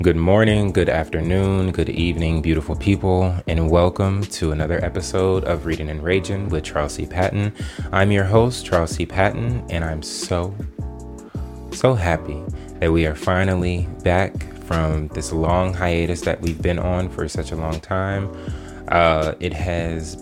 Good morning, good afternoon, good evening, beautiful people, and welcome to another episode of Reading and Raging with Charles C. Patton. I'm your host, Charles C. Patton, and I'm so happy that we are finally back from this long hiatus that we've been on for such a long time. It has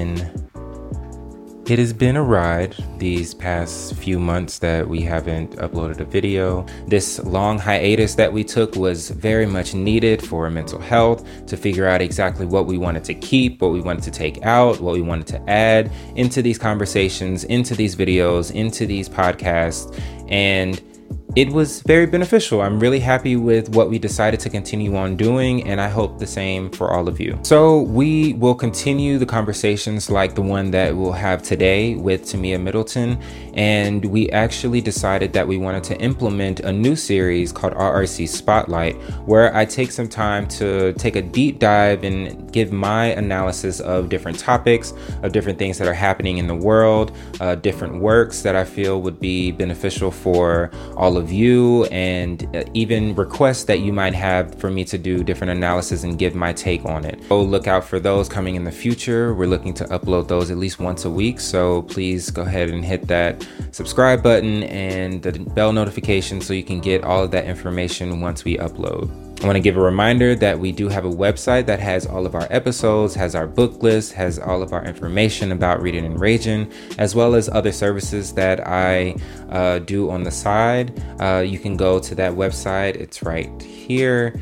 been a ride these past few months that we haven't uploaded a video. This long hiatus that we took was very much needed for mental health, to figure out exactly what we wanted to keep, what we wanted to take out, what we wanted to add into these conversations, into these videos, into these podcasts, and it was very beneficial. I'm really happy with what we decided to continue on doing, and I hope the same for all of you. So we will continue the conversations like the one that we'll have today with Tamia Middleton, and we actually decided that we wanted to implement a new series called RRC Spotlight, where I take some time to take a deep dive and give my analysis of different topics, of different things that are happening in the world, different works that I feel would be beneficial for all of you, and even requests that you might have for me to do different analysis and give my take on it. So look out for those coming in the future. We're looking to upload those at least once a week, so please go ahead and hit that subscribe button and the bell notification so you can get all of that information once we upload. I want to give a reminder that we do have a website that has all of our episodes, has our book list, has all of our information about Reading and Raging, as well as other services that I do on the side. You can go to that website. It's right here,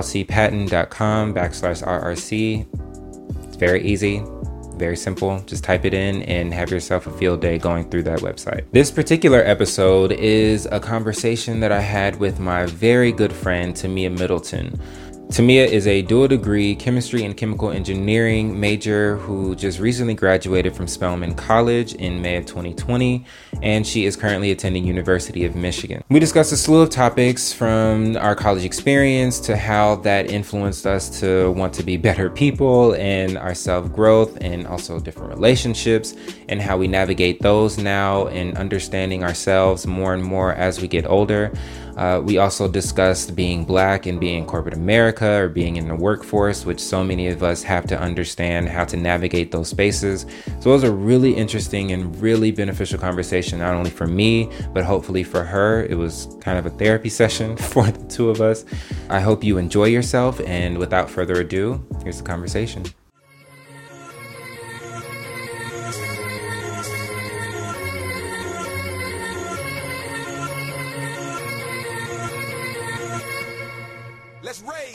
charlescpatton.com/RRC. It's very easy. Very simple. Just type it in and have yourself a field day going through that website. This particular episode is a conversation that I had with my very good friend, Tamia Middleton. Tamia is a dual degree chemistry and chemical engineering major who just recently graduated from Spelman College in May of 2020, and she is currently attending University of Michigan. We discussed a slew of topics from our college experience to how that influenced us to want to be better people and our self-growth, and also different relationships and how we navigate those now and understanding ourselves more and more as we get older. We also discussed being Black and being in corporate America or being in the workforce, which so many of us have to understand how to navigate those spaces. So it was a really interesting and really beneficial conversation, not only for me, but hopefully for her. It was kind of a therapy session for the two of us. I hope you enjoy yourself, and without further ado, here's the conversation. Let's raid.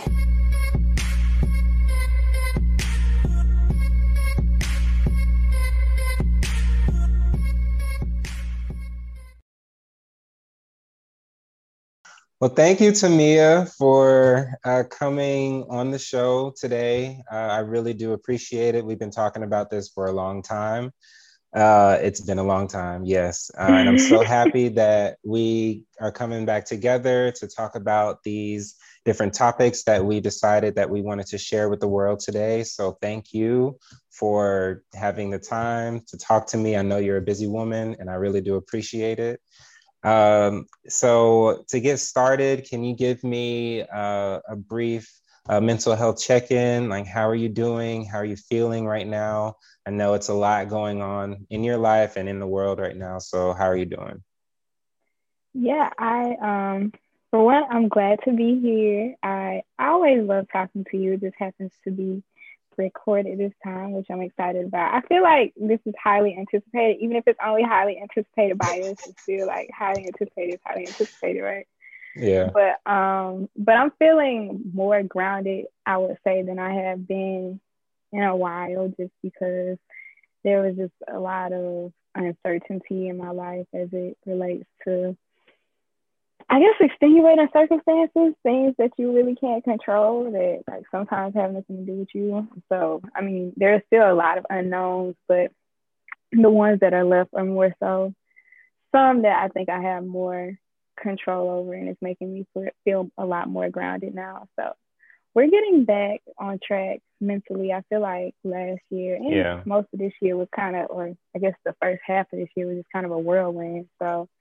Well, thank you, Tamia, for coming on the show today. I really do appreciate it. We've been talking about this for a long time. It's been a long time, yes. And I'm so happy that we are coming back together to talk about these different topics that we decided that we wanted to share with the world today. So thank you for having the time to talk to me. I know you're a busy woman, and I really do appreciate it. So to get started, can you give me a brief mental health check-in? Like, how are you doing? How are you feeling right now? I know it's a lot going on in your life and in the world right now. So how are you doing? Yeah, for one, I'm glad to be here. I always love talking to you. It just happens to be recorded this time, which I'm excited about. I feel like this is highly anticipated, even if it's only highly anticipated by us. It's still like highly anticipated, right? Yeah. But I'm feeling more grounded, I would say, than I have been in a while, just because there was just a lot of uncertainty in my life as it relates to, I guess, extenuating circumstances, things that you really can't control that like sometimes have nothing to do with you. So, I mean, there's still a lot of unknowns, but the ones that are left are more so some that I think I have more control over, and it's making me feel a lot more grounded now. So we're getting back on track mentally. I feel like last year and most of this year was kind of, or I guess the first half of this year was just kind of a whirlwind. So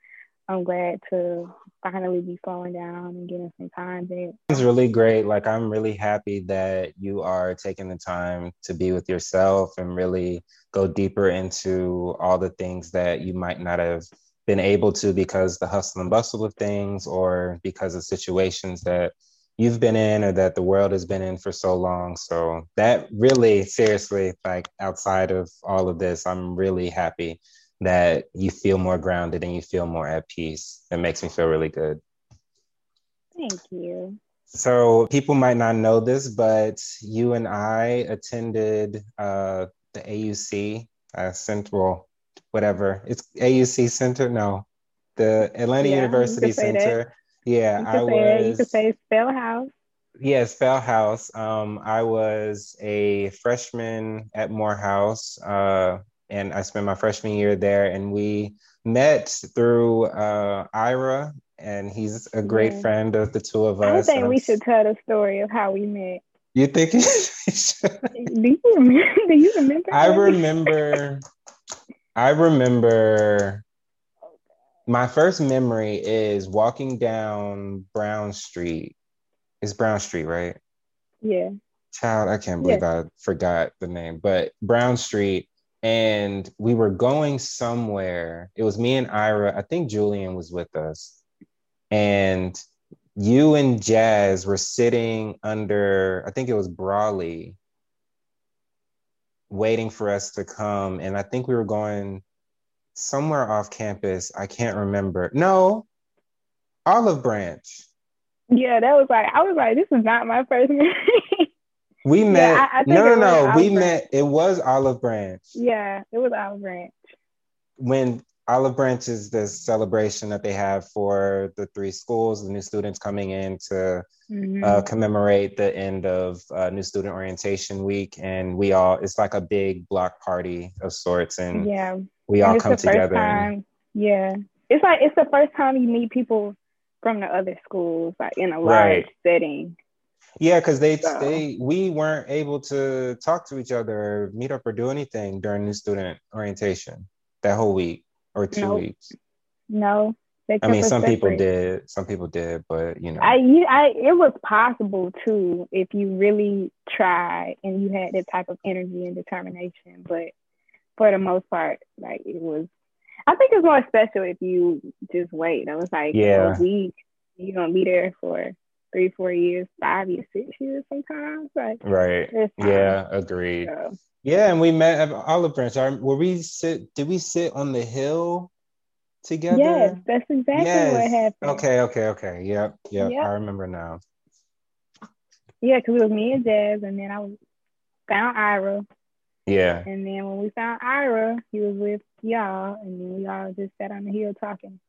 I'm glad to finally be slowing down and getting some time back. It's really great. Like, I'm really happy that you are taking the time to be with yourself and really go deeper into all the things that you might not have been able to because the hustle and bustle of things, or because of situations that you've been in or that the world has been in for so long. So that really, seriously, like, outside of all of this, I'm really happy that you feel more grounded and you feel more at peace. It makes me feel really good. Thank you. So people might not know this, but you and I attended the AUC Central, whatever. It's AUC Center. No, the Atlanta Yeah, you University could say that. Center. Yeah, You I could say that. You could was. say Spell House. Yes, Spell House. I was a freshman at Morehouse, and I spent my freshman year there. And we met through Ira, and he's a great Yeah. friend of the two of I us. think we should tell the story of how we met. You think we should? Do you remember? Do you remember? I remember. I remember. My first memory is walking down Brown Street. It's Brown Street, right? Yeah. Child, I can't Yeah. believe I forgot the name, but Brown Street. And we were going somewhere. It was me and Ira. I think Julian was with us. And you and Jazz were sitting under, I think it was Brawley, waiting for us to come. And I think we were going somewhere off campus. I can't remember. No, Olive Branch. Yeah, that was like, I was like, this is not my first memory. We met. Yeah, I think No. We Olive met. Branch. It was Olive Branch. Yeah, it was Olive Branch. When Olive Branch is the celebration that they have for the three schools, the new students coming in to commemorate the end of New Student Orientation Week. And it's like a big block party of sorts. And yeah, we all come together. Yeah. It's like, it's the first time you meet people from the other schools, like in a large setting. Yeah, because we weren't able to talk to each other or meet up or do anything during New Student Orientation that whole week or 2 weeks. No, I mean, some people did, but you know, it was possible too if you really tried and you had that type of energy and determination. But for the most part, like, it was. I think it's more special if you just wait. I was like, a week, you're gonna be there for 3-4 years, 5 years, 6 years sometimes. Like, right. Yeah, agreed. So. Yeah, and we met at Olive Branch. Did we sit on the hill together? Yes, that's exactly what happened. Okay. Yep. I remember now. Yeah, because it was me and Jazz, and then I found Ira. Yeah. And then when we found Ira, he was with y'all, and then we all just sat on the hill talking.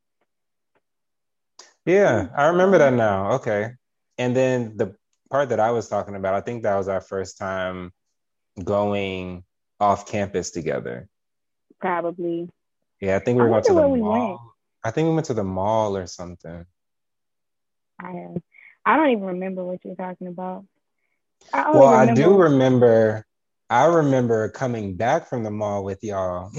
Yeah, I remember that now. Okay. And then the part that I was talking about, I think that was our first time going off campus together. Probably. Yeah, I think we were going to the mall. I think we went to the mall or something. I don't even remember what you're talking about. I do remember. I remember coming back from the mall with y'all.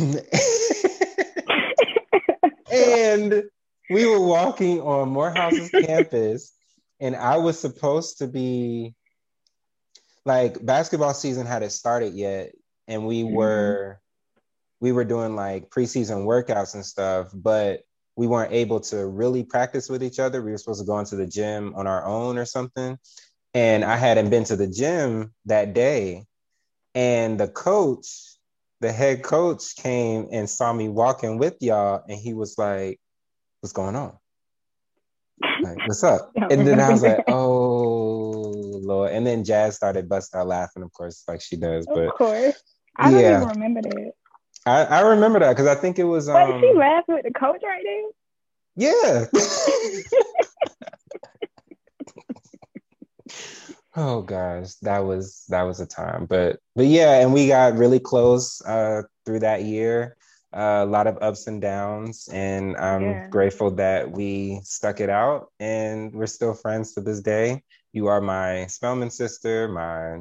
And we were walking on Morehouse's campus, and I was supposed to be, like, basketball season hadn't started yet, and we were doing like preseason workouts and stuff, but we weren't able to really practice with each other. We were supposed to go into the gym on our own or something. And I hadn't been to the gym that day. And the head coach came and saw me walking with y'all, and he was like, "What's going on? Like, what's up?" And then I was like, "Oh, Lord." And then Jazz started busting out laughing, of course, like she does. But of course. I don't even remember that. I remember that because I think it was. But she laughed with the coach right there? Yeah. Oh gosh, that was a time. But yeah, and we got really close through that year. A lot of ups and downs, and I'm grateful that we stuck it out, and we're still friends to this day. You are my Spelman sister, my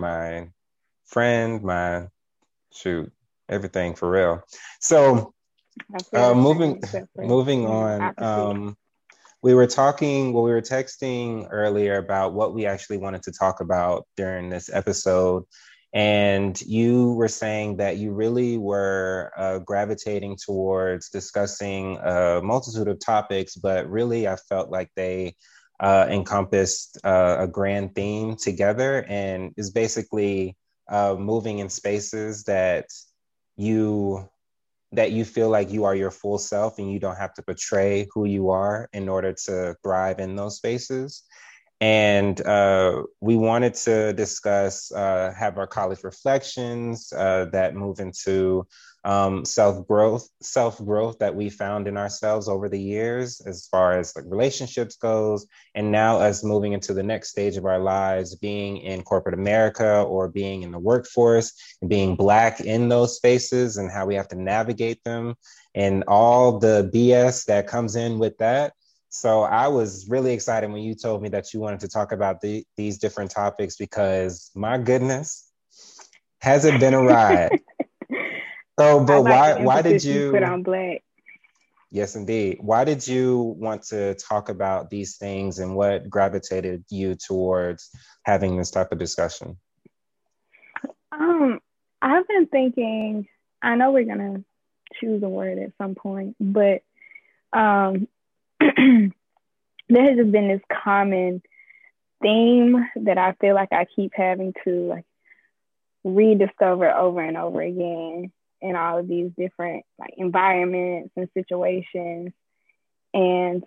friend, everything for real. So I feel the Moving same, except for, moving on. opposite. We were talking, well, we were texting earlier about what we actually wanted to talk about during this episode. And you were saying that you really were gravitating towards discussing a multitude of topics, but really I felt like they encompassed a grand theme together, and is basically moving in spaces you that you feel like you are your full self and you don't have to portray who you are in order to thrive in those spaces. And we wanted to discuss, have our college reflections that move into self growth that we found in ourselves over the years, as far as like relationships goes, and now us moving into the next stage of our lives, being in corporate America or being in the workforce, and being Black in those spaces, and how we have to navigate them, and all the BS that comes in with that. So I was really excited when you told me that you wanted to talk about these different topics, because my goodness, has it been a ride? So, I but like the why did emphasis you put you? on Black. Yes, indeed. Why did you want to talk about these things, and what gravitated you towards having this type of discussion? Um, I've been thinking. I know we're gonna choose a word at some point, but um, there has just been this common theme that I feel like I keep having to like rediscover over and over again in all of these different like environments and situations. And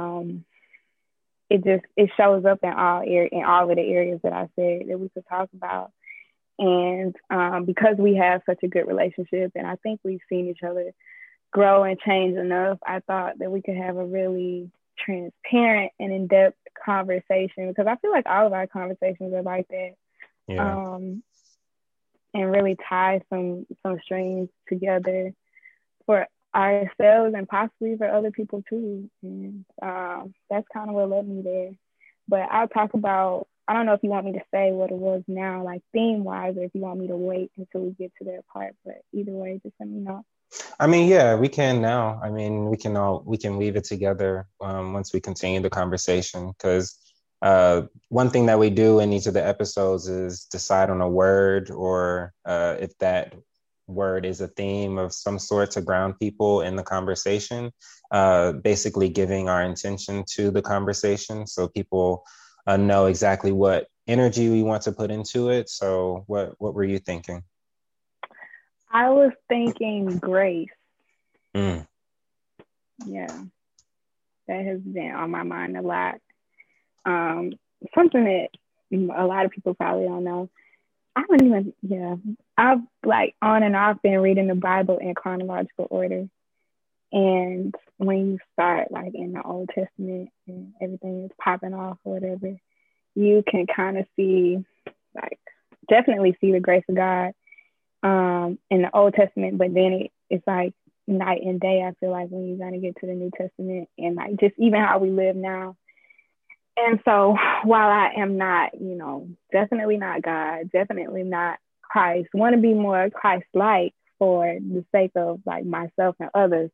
it shows up in all of the areas that I said that we could talk about. And because we have such a good relationship, and I think we've seen each other grow and change enough, I thought that we could have a really transparent and in-depth conversation, because I feel like all of our conversations are like that. Yeah. And really tie some strings together for ourselves and possibly for other people too. And that's kind of what led me there. But I'll talk about, I don't know if you want me to say what it was now, like theme wise, or if you want me to wait until we get to that part. But either way, just let me know. I mean, yeah, we can now. I mean, we can weave it together once we continue the conversation. Because one thing that we do in each of the episodes is decide on a word, or if that word is a theme of some sort, to ground people in the conversation. Basically, giving our intention to the conversation, so people know exactly what energy we want to put into it. So, what were you thinking? I was thinking grace. Mm. Yeah, that has been on my mind a lot. Something that a lot of people probably don't know. I don't even, yeah. I've like on and off been reading the Bible in chronological order. And when you start like in the Old Testament and everything is popping off or whatever, you can kind of see, like, definitely see the grace of God in the Old Testament, but then it's like night and day, I feel like, when you're going to get to the New Testament, and like just even how we live now. And so while I am not, definitely not God, definitely not Christ, want to be more Christ-like for the sake of like myself and others,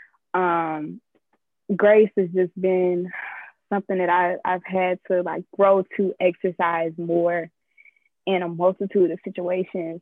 grace has just been something that I've had to like grow to exercise more in a multitude of situations.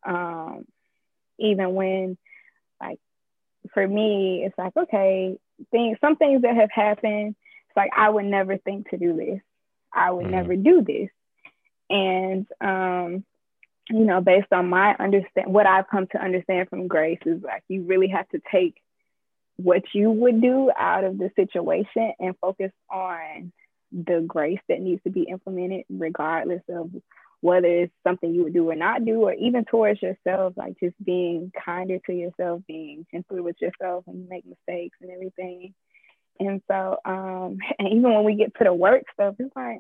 Even when, like, for me, it's like, okay, some things that have happened, it's like, I would never think to do this. I would never do this. And, based on what I've come to understand from grace is like, you really have to take what you would do out of the situation and focus on the grace that needs to be implemented, regardless of whether it's something you would do or not do, or even towards yourself, like just being kinder to yourself, being gentler with yourself when you make mistakes and everything. And so, and even when we get to the work stuff, it's like,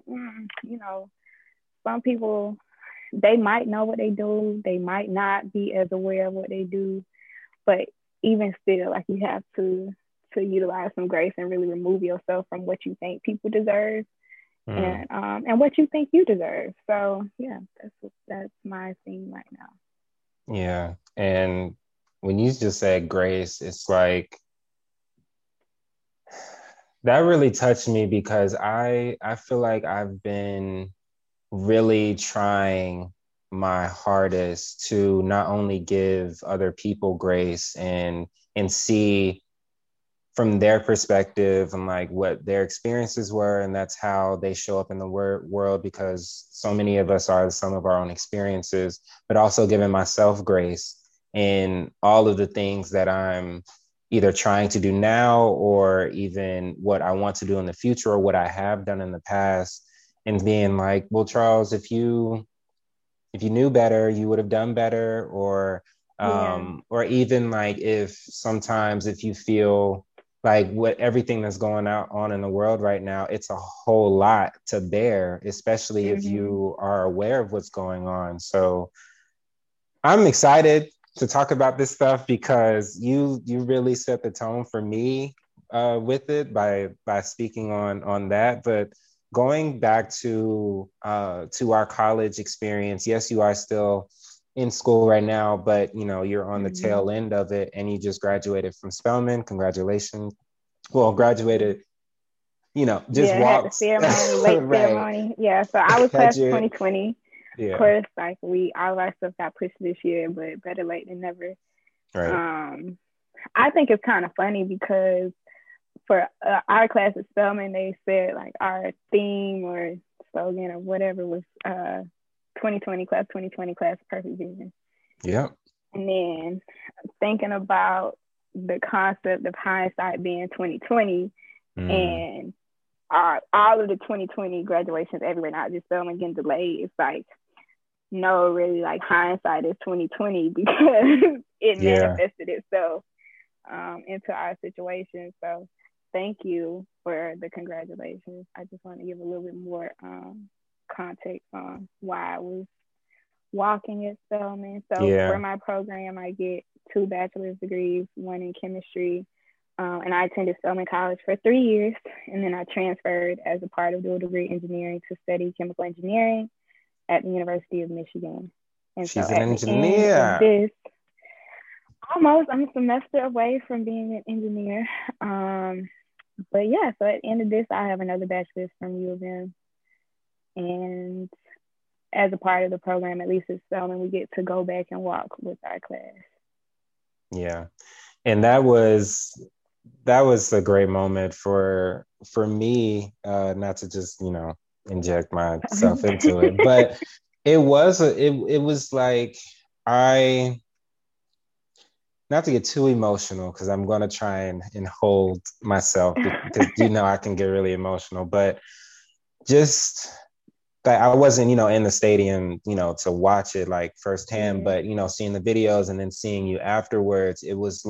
some people, they might know what they do. They might not be as aware of what they do. But even still, like, you have to utilize some grace and really remove yourself from what you think people deserve. And what you think you deserve. So yeah, that's my theme right now. Yeah, and when you just said grace, it's like that really touched me because I feel like I've been really trying my hardest to not only give other people grace and see from their perspective and like what their experiences were, and that's how they show up in the world, because so many of us are the sum of our own experiences, but also giving myself grace in all of the things that I'm either trying to do now or even what I want to do in the future or what I have done in the past, and being like, well, Charles, if you knew better, you would have done better, Yeah. or even like if sometimes if you feel like what everything that's going on in the world right now, it's a whole lot to bear, especially if Mm-hmm. you are aware of what's going on. So I'm excited to talk about this stuff because you really set the tone for me with it by speaking on that. But going back to our college experience, yes, you are still in school right now, but you know you're on the Mm-hmm. tail end of it, and you just graduated from Spelman. Congratulations! Well, graduated, you know, just Yeah, had the walked ceremony, late right. ceremony. Yeah, so I was Had class of your 2020. Of yeah course, like all of our stuff got pushed this year, but better late than never. right Um, I think it's kind of funny because for our class at Spelman, they said like our theme or slogan or whatever was 2020 class perfect vision. yeah And then thinking about the concept of hindsight being 2020 mm, and all of the 2020 graduations everywhere, not just Spelman getting delayed. It's like, no, really, like hindsight is 2020 because it yeah manifested itself into our situation. So thank you for the congratulations. I just want to give a little bit more context on why I was walking at Spelman. So for yeah my program, I get 2 bachelor's degrees, one in chemistry. And I attended Spelman College for 3 years. And then I transferred as a part of dual degree engineering to study chemical engineering at the University of Michigan. And so she's an at the end of engineer. this, I'm a semester away from being an engineer. But yeah, so at the end of this, I have another bachelor's from U of M. And as a part of the program, at least at Spelman, we get to go back and walk with our class. Yeah. And that was a great moment for me, not to just, you know, inject myself into it, but it was like I not to get too emotional because I'm going to try and hold myself because you know I can get really emotional, but just that I wasn't, you know, in the stadium, you know, to watch it like firsthand, Yeah. but you know, seeing the videos and then seeing you afterwards,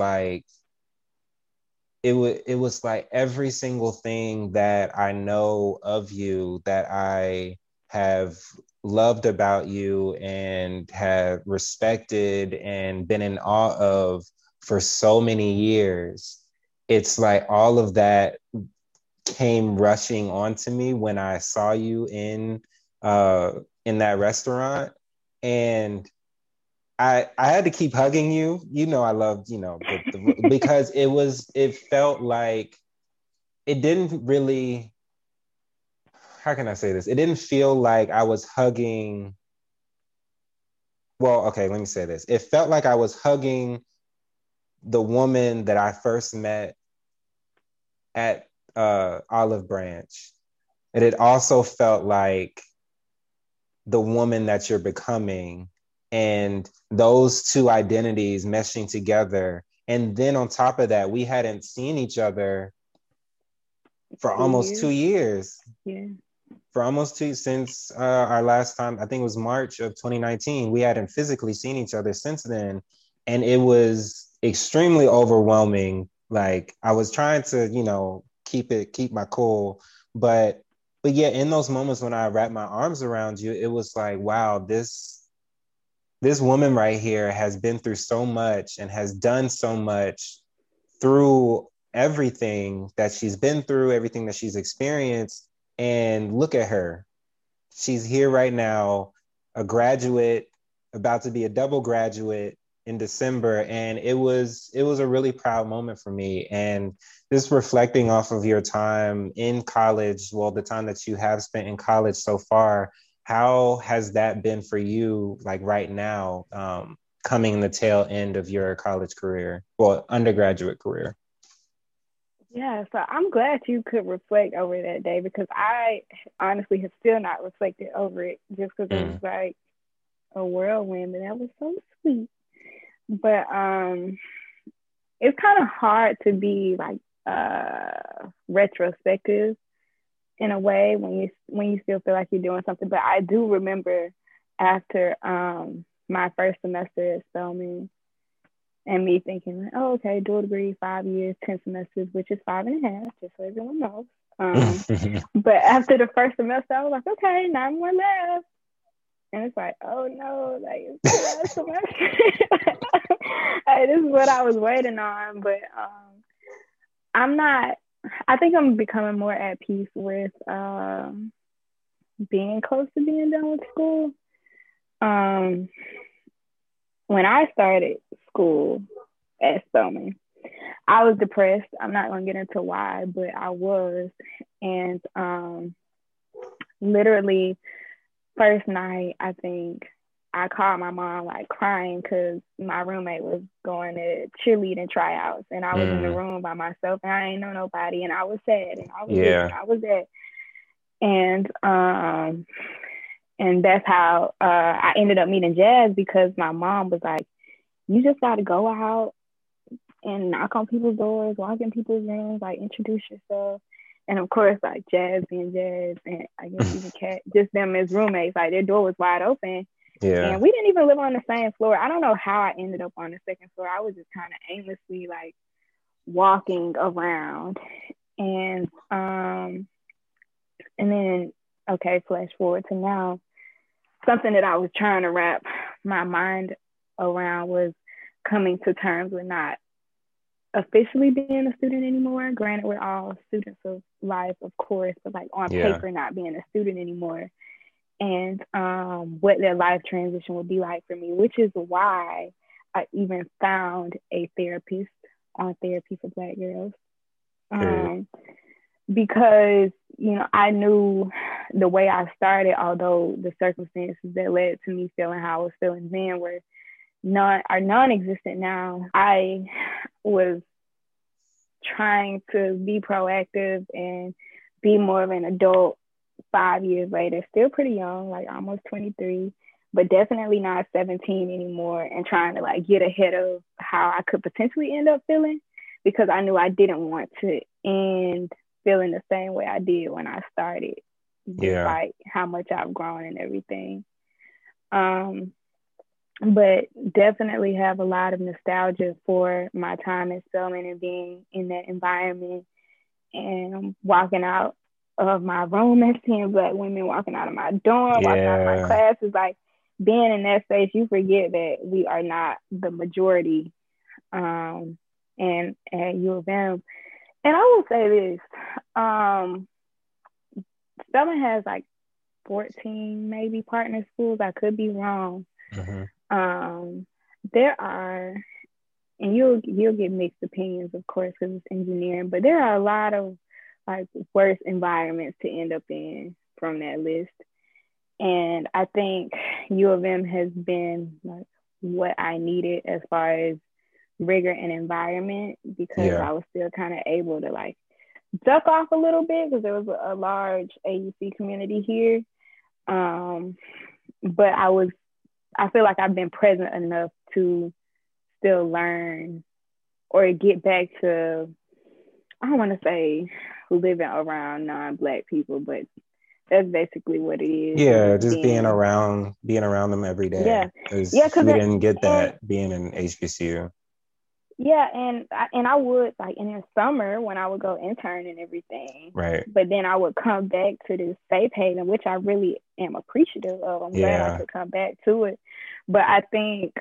it was like every single thing that I know of you, that I have loved about you and have respected and been in awe of for so many years. It's like all of that came rushing onto me when I saw you uh in that restaurant, and I had to keep hugging you. You know, I loved, you know, because it felt like it didn't really, how can I say this? It didn't feel like I was hugging. Well, okay, let me say this. It felt like I was hugging the woman that I first met at Olive Branch. And it also felt like the woman that you're becoming, and those two identities meshing together. And then on top of that, we hadn't seen each other for two almost years. 2 years. Yeah. For almost two since our last time, I think it was March of 2019. We hadn't physically seen each other since then, and it was extremely overwhelming. Like I was trying to, you know, keep my cool, but yeah, in those moments when I wrapped my arms around you, it was like, wow, this woman right here has been through so much and has done so much through everything that she's been through, everything that she's experienced. And look at her. She's here right now, a graduate, about to be a double graduate. in December, and it was a really proud moment for me. And just reflecting off of your time in college, well, the time that you have spent in college so far, how has that been for you, like right now, coming in the tail end of your college career, well, undergraduate career? Yeah, so I'm glad you could reflect over that day because I honestly have still not reflected over it just because it was Mm. like a whirlwind, and that was so sweet. But it's kind of hard to be like retrospective in a way when you still feel like you're doing something. But I do remember after my first semester at Spelman and me thinking, oh, okay, dual degree, 5 years, 10 semesters, which is 5.5, just so everyone knows. But after the first semester, I was like, okay, 9 more left. And it's like, oh no, like it's the last semester. Like, this is what I was waiting on. But I'm not, I think I'm becoming more at peace with being close to being done with school. When I started school at Spelman, I was depressed. I'm not going to get into why, but I was. And literally, first night, I think I called my mom like crying because my roommate was going to cheerleading tryouts, and I was in the room by myself, and I ain't know nobody, and I was sad, and I was this, and I was that. And that's how I ended up meeting Jazz, because my mom was like, you just got to go out and knock on people's doors, walk in people's rooms, like introduce yourself. And of course, like Jazz being Jazz, and I guess even Kat, just them as roommates, like their door was wide open. Yeah. And we didn't even live on the same floor. I don't know how I ended up on the second floor. I was just kind of aimlessly like walking around. And then, okay, flash forward to now. Something that I was trying to wrap my mind around was coming to terms with not officially being a student anymore. Granted, we're all students of life, of course, but like on paper, not being a student anymore. And what their life transition would be like for me, which is why I even found a therapist on Therapy for Black Girls. Because, you know, I knew the way I started, although the circumstances that led to me feeling how I was feeling then are non-existent now. I was trying to be proactive and be more of an adult 5 years later, still pretty young, like almost 23, but definitely not 17 anymore, and trying to like get ahead of how I could potentially end up feeling, because I knew I didn't want to end feeling the same way I did when I started, despite how much I've grown and everything. But definitely have a lot of nostalgia for my time at Spelman and being in that environment, and walking out of my room and seeing Black women walking out of my dorm, walking out of my classes. Like, being in that space, you forget that we are not the majority. And at U of M. And I will say this, Spelman has like 14 maybe partner schools. I could be wrong. There are, and you'll get mixed opinions, of course, because it's engineering, but there are a lot of like worse environments to end up in from that list. And I think U of M has been like what I needed as far as rigor and environment, because I was still kind of able to like duck off a little bit because there was a large AUC community here. But I feel like I've been present enough to still learn or get back to, I don't want to say living around non-Black people, but that's basically what it is. Yeah, just being around them every day. Yeah, because we didn't get that being in HBCU. Yeah, and I would, like, in the summer when I would go intern and everything. Right. But then I would come back to this safe haven, which I really am appreciative of. I'm glad I could come back to it. But I think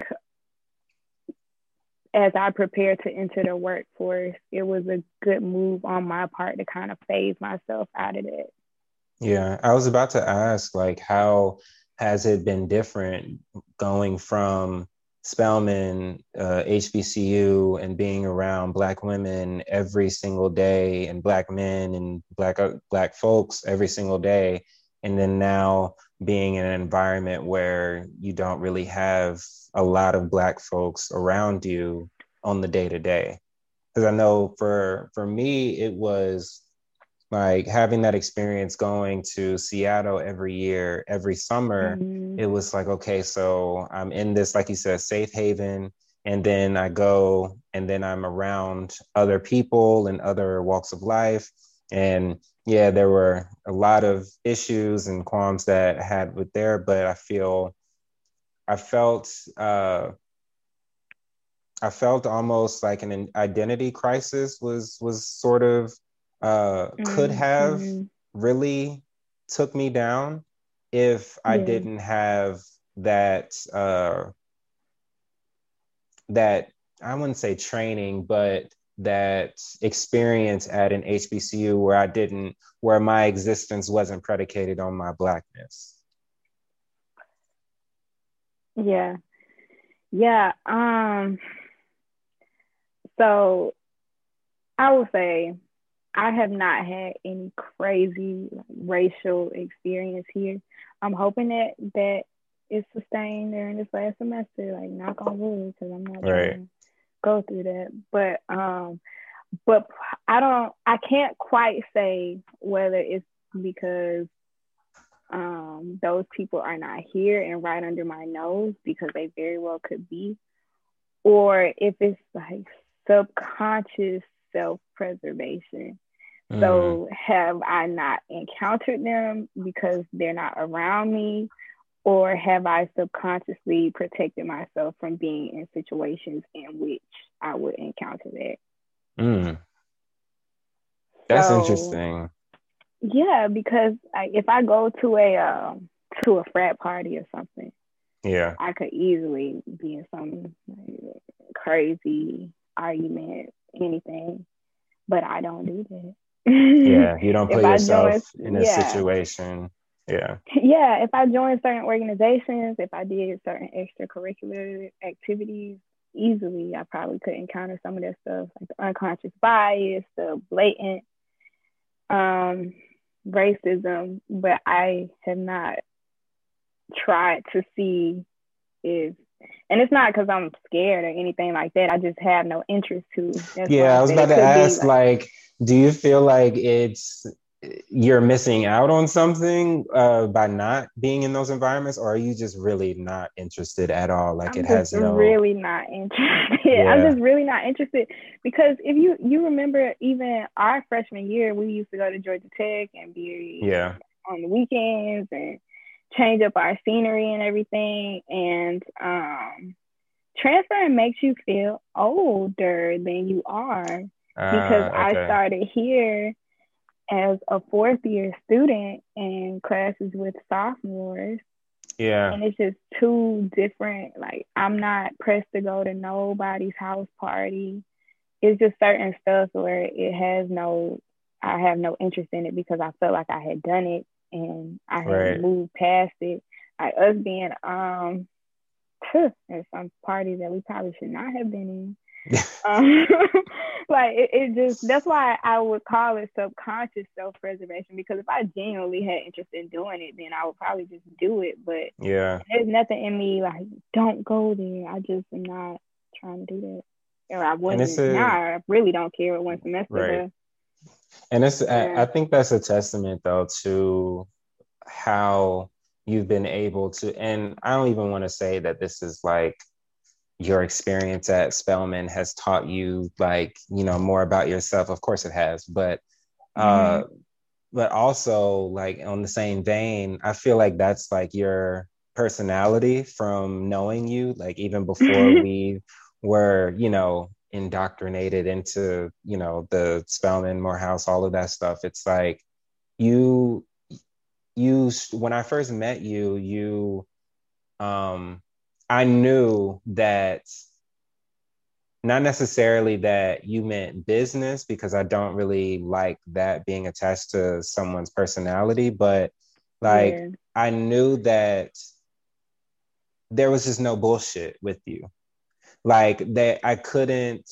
as I prepared to enter the workforce, it was a good move on my part to kind of phase myself out of it. Yeah, I was about to ask, like, how has it been different going from Spelman, HBCU, and being around Black women every single day, and Black men and Black folks every single day, and then now being in an environment where you don't really have a lot of Black folks around you on the day to day. Because I know for me, it was like having that experience going to Seattle every year, every summer. Mm-hmm. It was like, okay, so I'm in this, like you said, safe haven. And then I go and then I'm around other people and other walks of life. And yeah, there were a lot of issues and qualms that I had with there, but I felt, uh, I felt almost like an identity crisis was sort of could have Mm-hmm. really took me down if I Yeah. didn't have that that I wouldn't say training, but that experience at an HBCU where my existence wasn't predicated on my Blackness. Yeah. Yeah. So I would say I have not had any crazy like, racial experience here. I'm hoping that is sustained during this last semester, like knock on wood, because I'm not trying Right. to go through that. But I can't quite say whether it's because those people are not here and right under my nose, because they very well could be, or if it's like subconscious self-preservation. Mm, So have I not encountered them because they're not around me, or have I subconsciously protected myself from being in situations in which I would encounter that? mm. That's So interesting. yeah, because if I go to a frat party or something, Yeah. I could easily be in some like, crazy argument, anything, but I don't do that. Yeah. You don't If put I yourself join, in a yeah, situation. Yeah. yeah, if I joined certain organizations, if I did certain extracurricular activities, easily I probably could encounter some of that stuff, like the unconscious bias, the blatant um, racism, but I have not tried to see if, and it's not because I'm scared or anything like that. I just have no interest to. That's why Yeah, I I was said about it to could be ask, like like, do you feel like you're missing out on something by not being in those environments, or are you just really not interested at all? Like it I'm just has no, really not interested. I'm yeah, just really not interested because if you remember, even our freshman year, we used to go to Georgia Tech and be yeah, on the weekends and change up our scenery and everything. And transferring makes you feel older than you are, because I okay, started here as a fourth year student in classes with sophomores, yeah, and it's just two different, like I'm not pressed to go to nobody's house party. It's just certain stuff where I have no interest in it because I felt like I had done it and I had right. moved past it. Like us being at some parties that we probably should not have been in. Um, like it just, that's why I would call it subconscious self-preservation, because if I genuinely had interest in doing it, then I would probably just do it. But Yeah, there's nothing in me like, don't go there. I just am not trying to do that. Or I and it's wasn't. Now a I really don't care what one semester, right, but and I yeah. think that's a testament though to how you've been able to, and I don't even want to say that this is like your experience at Spelman has taught you like, more about yourself. Of course it has, Mm-hmm. uh, but also like on the same vein, I feel like that's like your personality from knowing you, like even before we were, indoctrinated into, the Spelman, Morehouse, all of that stuff. It's like you, when I first met you, um, I knew that not necessarily that you meant business because I don't really like that being attached to someone's personality, but like Yeah. I knew that there was just no bullshit with you. Like that I couldn't,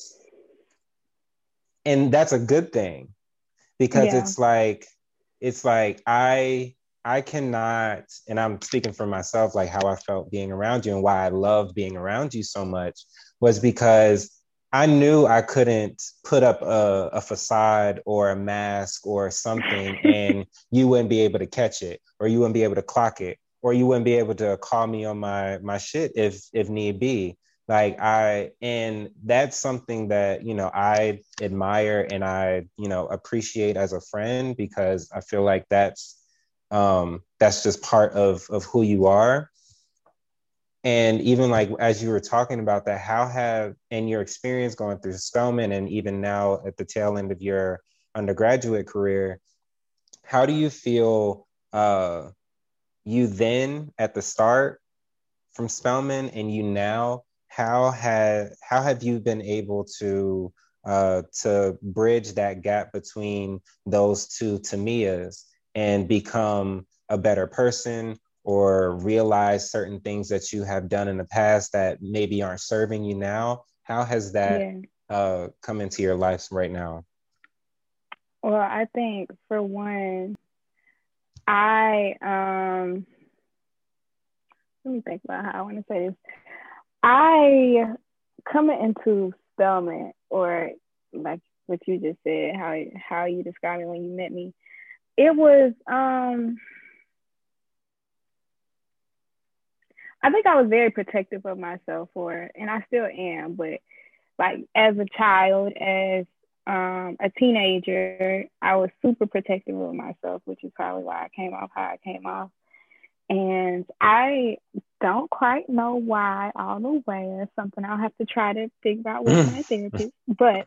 and that's a good thing, because Yeah. it's like I cannot, and I'm speaking for myself, like how I felt being around you and why I loved being around you so much was because I knew I couldn't put up a facade or a mask or something and you wouldn't be able to catch it, or you wouldn't be able to clock it, or you wouldn't be able to call me on my shit if need be. And that's something that, I admire and I, appreciate as a friend, because I feel like that's just part of who you are. And even like as you were talking about that, how have, in your experience going through Spelman and even now at the tail end of your undergraduate career, how do you feel you then at the start from Spelman and you now, how have you been able to bridge that gap between those two Tamias and become a better person, or realize certain things that you have done in the past that maybe aren't serving you now? How has that come into your life right now? Well, I think for one, I let me think about how I want to say this. I coming into Spelman, or like what you just said, how you described it when you met me, it was I think I was very protective of myself and I still am, but like as a child, as a teenager, I was super protective of myself, which is probably why I came off how I came off. And I don't quite know why all the way. It's something I'll have to try to figure out with my therapist. But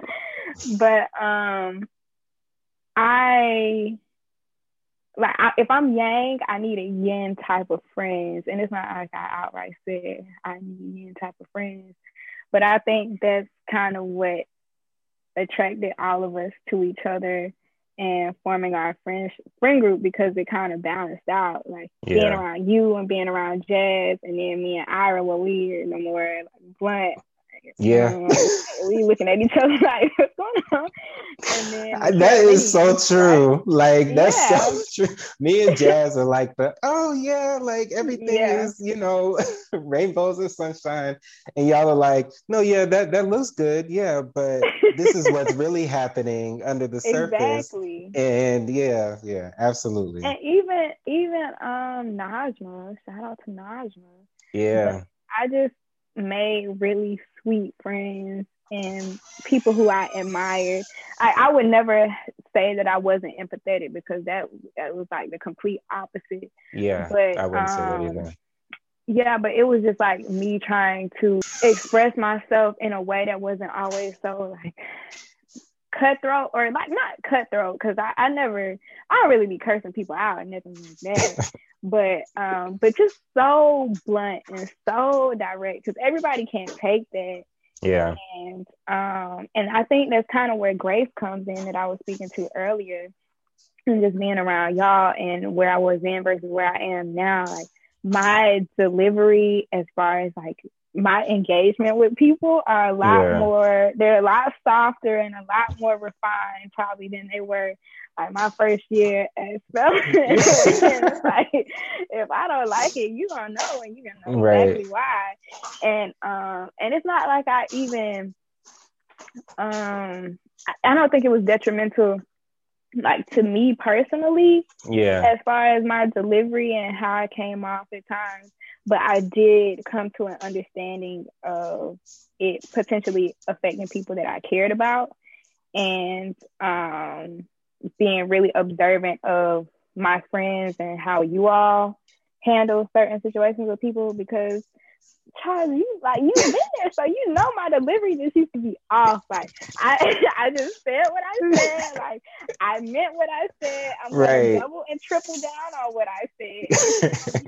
if I'm yang, I need a yin type of friends. And it's not like I outright said I need yin type of friends. But I think that's kind of what attracted all of us to each other and forming our friend group, because it kind of balanced out. Like being around you and being around Jazz, and then me and Ira were weird, no more like blunt. We looking at each other like, what's going on? And then that is so true. Like that's so true. Me and Jazz are like like everything is, rainbows and sunshine. And y'all are like, no, that looks good. Yeah, but this is what's really happening under the surface. Exactly. And yeah, absolutely. And even Najma, shout out to Najma. Yeah. But I just made really sweet friends and people who I admired. I would never say that I wasn't empathetic, because that was like the complete opposite. Yeah, but I wouldn't say that either. Yeah, but it was just like me trying to express myself in a way that wasn't always so like cutthroat, or like not cutthroat, because I don't really be cursing people out or nothing like that. but just so blunt and so direct, because everybody can't take that. Yeah. And I think that's kind of where grace comes in, that I was speaking to earlier, and just being around y'all and where I was then versus where I am now. Like my delivery, as far as like my engagement with people, are a lot more, they're a lot softer and a lot more refined probably than they were like my first year at Spelman. It's like, if I don't like it, you gonna know, and you gonna know exactly why. And it's not like I even I don't think it was detrimental, like to me personally, as far as my delivery and how I came off at times. But I did come to an understanding of it potentially affecting people that I cared about, and being really observant of my friends and how you all handle certain situations with people. Because Charles, you've been there, so you know my delivery just used to be off. Like I just said what I said. Like I meant what I said. I'm gonna double and triple down on what I said.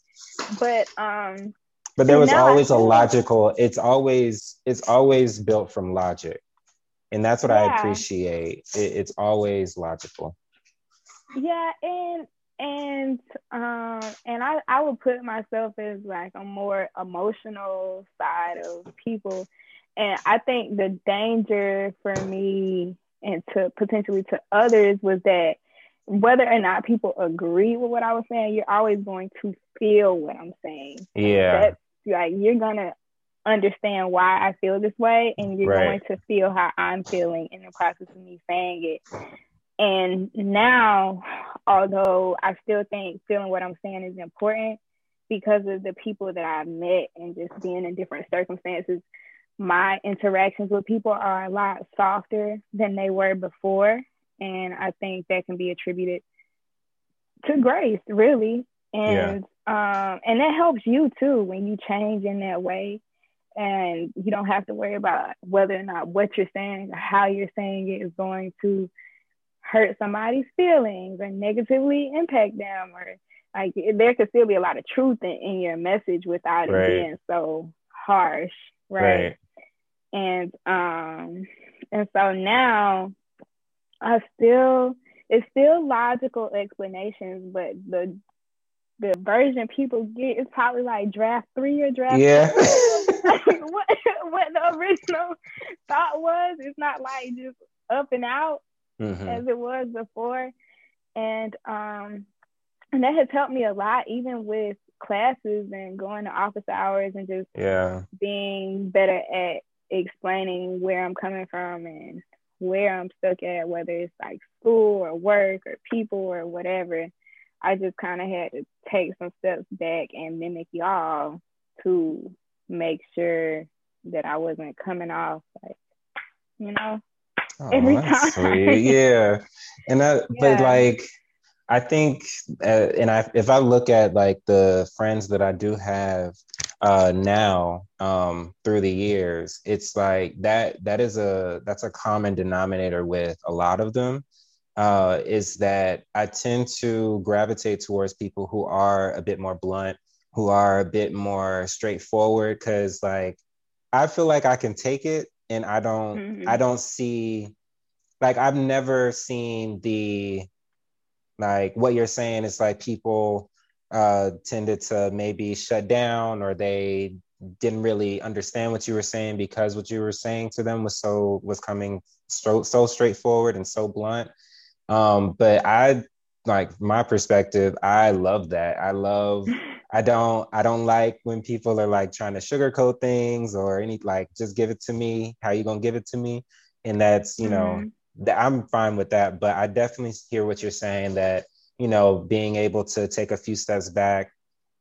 But there was always a logical. It's always built from logic, and that's what I appreciate. It's always logical. Yeah, and I would put myself as like a more emotional side of people. And I think the danger for me and to potentially to others was that whether or not people agree with what I was saying, you're always going to feel what I'm saying. Yeah. That's like, you're gonna understand why I feel this way, and you're going to feel how I'm feeling in the process of me saying it. And now, although I still think feeling what I'm saying is important, because of the people that I've met and just being in different circumstances, my interactions with people are a lot softer than they were before. And I think that can be attributed to grace, really. And that helps you too when you change in that way. And you don't have to worry about whether or not what you're saying or how you're saying it is going to hurt somebody's feelings or negatively impact them, or like there could still be a lot of truth in your message without it being so harsh, right? And so now it's still logical explanations, but the version people get is probably like draft 3 or draft 4. what the original thought was. It's not like just up and out as it was before. And that has helped me a lot, even with classes and going to office hours and just being better at explaining where I'm coming from and where I'm stuck at, whether it's like school or work or people or whatever. I just kind of had to take some steps back and mimic y'all to make sure that I wasn't coming off like, every time. Sweet. Yeah. And but like, I think, if I look at like the friends that I do have now through the years, it's like that's a common denominator with a lot of them. Is that I tend to gravitate towards people who are a bit more blunt, who are a bit more straightforward, because like I feel like I can take it, and I don't see, like, I've never seen the, like, what you're saying is like people tended to maybe shut down, or they didn't really understand what you were saying because what you were saying to them was coming so straightforward and so blunt. But I, like, my perspective, I love that. I don't like when people are like trying to sugarcoat things or like, just give it to me. How you gonna give it to me? And that's, I'm fine with that. But I definitely hear what you're saying, that, being able to take a few steps back,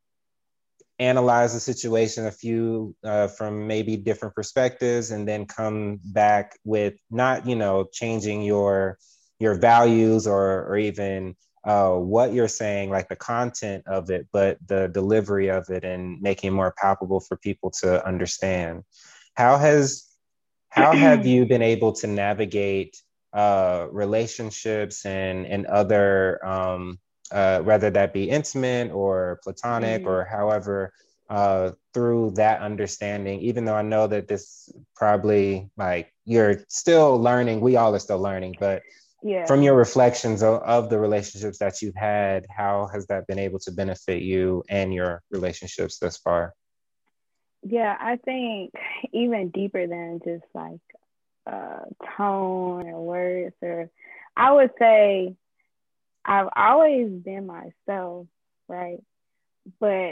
analyze the situation from maybe different perspectives, and then come back with not, changing your values or even what you're saying, like the content of it, but the delivery of it, and making it more palpable for people to understand. How have you been able to navigate relationships and other, whether that be intimate or platonic or however, through that understanding, even though I know that this probably, like, you're still learning, we all are still learning, but from your reflections of the relationships that you've had, how has that been able to benefit you and your relationships thus far? Yeah, I think even deeper than just like tone or words, or I would say I've always been myself, right? But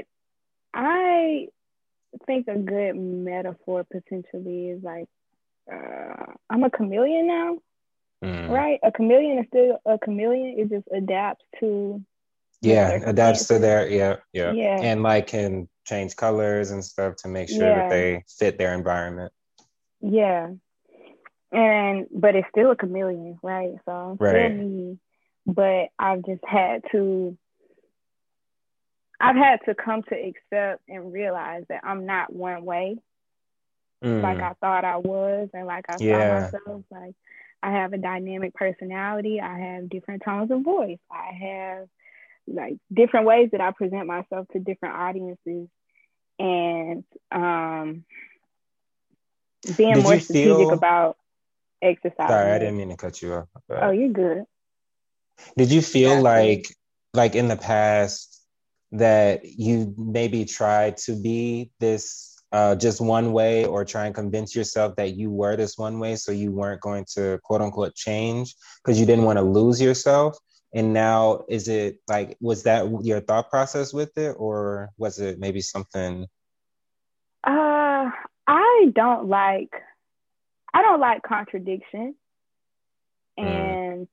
I think a good metaphor potentially is like, I'm a chameleon now, right? A chameleon is still a chameleon. It just adapts to adapts to their and like can change colors and stuff to make sure that they fit their environment. But it's still a chameleon, right? So I'm still me, but I've had to come to accept and realize that I'm not one way like I thought I was, and like I saw myself. Like, I have a dynamic personality. I have different tones of voice. I have like different ways that I present myself to different audiences, and being more strategic about exercise. Sorry, I didn't mean to cut you off. Oh, you're good. Did you feel like like in the past that you maybe tried to be this just one way, or try and convince yourself that you were this one way so you weren't going to quote unquote change because you didn't want to lose yourself? And now is it like, was that your thought process with it, or was it maybe something? Uh, I don't like I don't like contradiction, Mm, and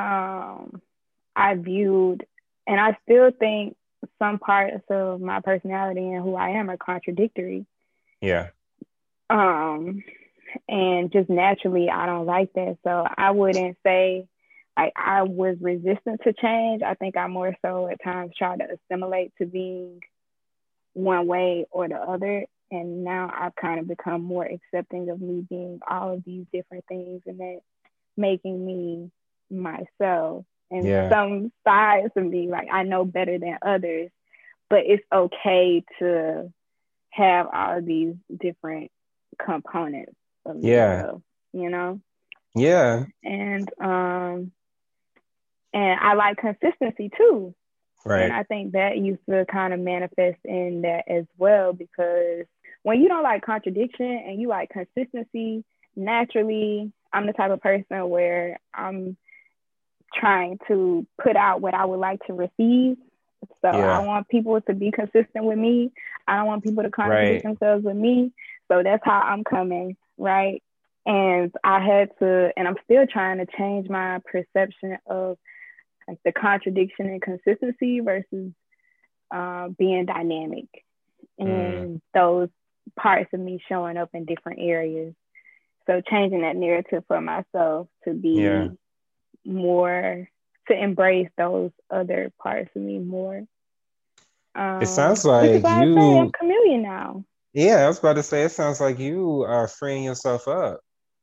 I viewed, and I still think some parts of my personality and who I am are contradictory. yeah. Um, and just naturally, I don't like that. So I wouldn't say like I was resistant to change. I think I more so at times try to assimilate to being one way or the other. And now I've kind of become more accepting of me being all of these different things, and that making me myself. And Yeah. some sides of me, like I know better than others, but it's okay to have all of these different components of Yeah. yourself, you know? Yeah. And and I like consistency too. And Right. I think that used to kind of manifest in that as well, because when you don't like contradiction and you like consistency, naturally, I'm the type of person where I'm trying to put out what I would like to receive. So I Yeah. want people to be consistent with me. I don't want people to contradict Right. themselves with me. So that's how I'm coming, right? And I had to, and I'm still trying to change my perception of like the contradiction and consistency versus being dynamic, Mm, and those parts of me showing up in different areas. So changing that narrative for myself to yeah. be more, to embrace those other parts of me more. It sounds Which is like why I say I'm you, chameleon now. yeah, I was about to say, it sounds like you are freeing yourself up.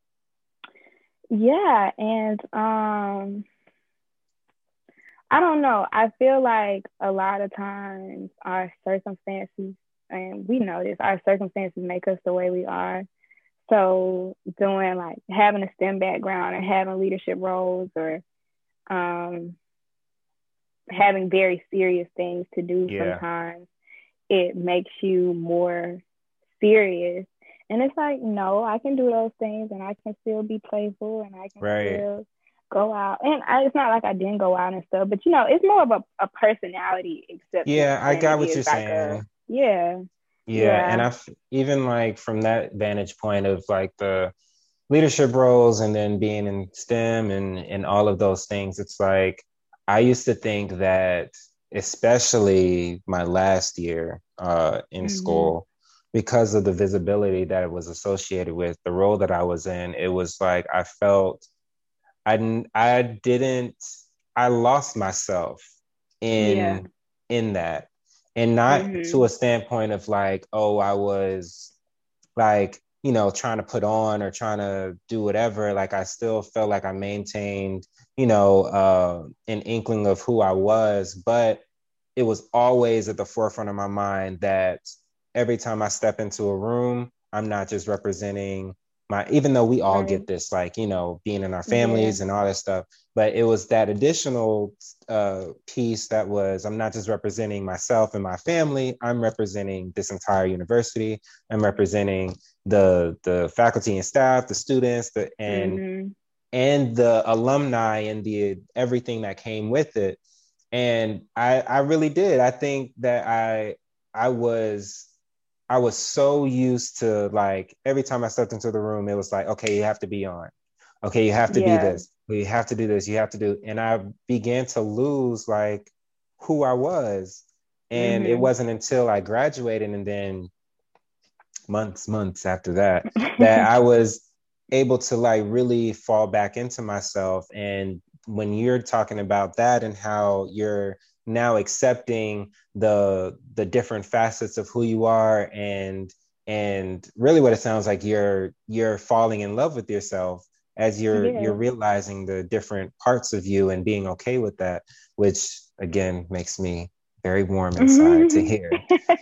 Yeah, and I don't know. I feel like a lot of times our circumstances, and we know this, our circumstances make us the way we are. So doing like having a STEM background and having leadership roles, or um, having very serious things to do Yeah. sometimes, it makes you more serious. And it's like, no, I can do those things and I can still be playful and I can Right. still go out. And it's not like I didn't go out and stuff, but it's more of a personality acceptance Yeah, I than it got what is you're like a, saying. yeah, Yeah, and yeah. even like from that vantage point of like the leadership roles and then being in STEM and all of those things, it's like I used to think that, especially my last year in Mm-hmm. school, because of the visibility that it was associated with the role that I was in, it was like I felt I didn't I lost myself Yeah. in that, and not to Mm-hmm. a standpoint of like, oh, I was like, trying to put on or trying to do whatever. Like I still felt like I maintained, an inkling of who I was, but it was always at the forefront of my mind that every time I step into a room, I'm not just representing even though we all Right. get this, like, being in our Yeah. families and all that stuff, but it was that additional piece that was, I'm not just representing myself and my family, I'm representing this entire university. I'm representing the faculty and staff, the students, Mm-hmm. and the alumni and the everything that came with it. And I really did. I think that I was I was so used to, like, every time I stepped into the room, it was like, okay, you have to be on. Okay, you have to be Yeah. this. You have to do this. You have to do. And I began to lose like who I was. And it Mm-hmm. wasn't until I graduated and then months after that, that I was able to like really fall back into myself. And when you're talking about that and how you're now accepting the different facets of who you are, and really what it sounds like, you're falling in love with yourself as you're Yeah. realizing the different parts of you and being okay with that, which again makes me very warm inside to hear.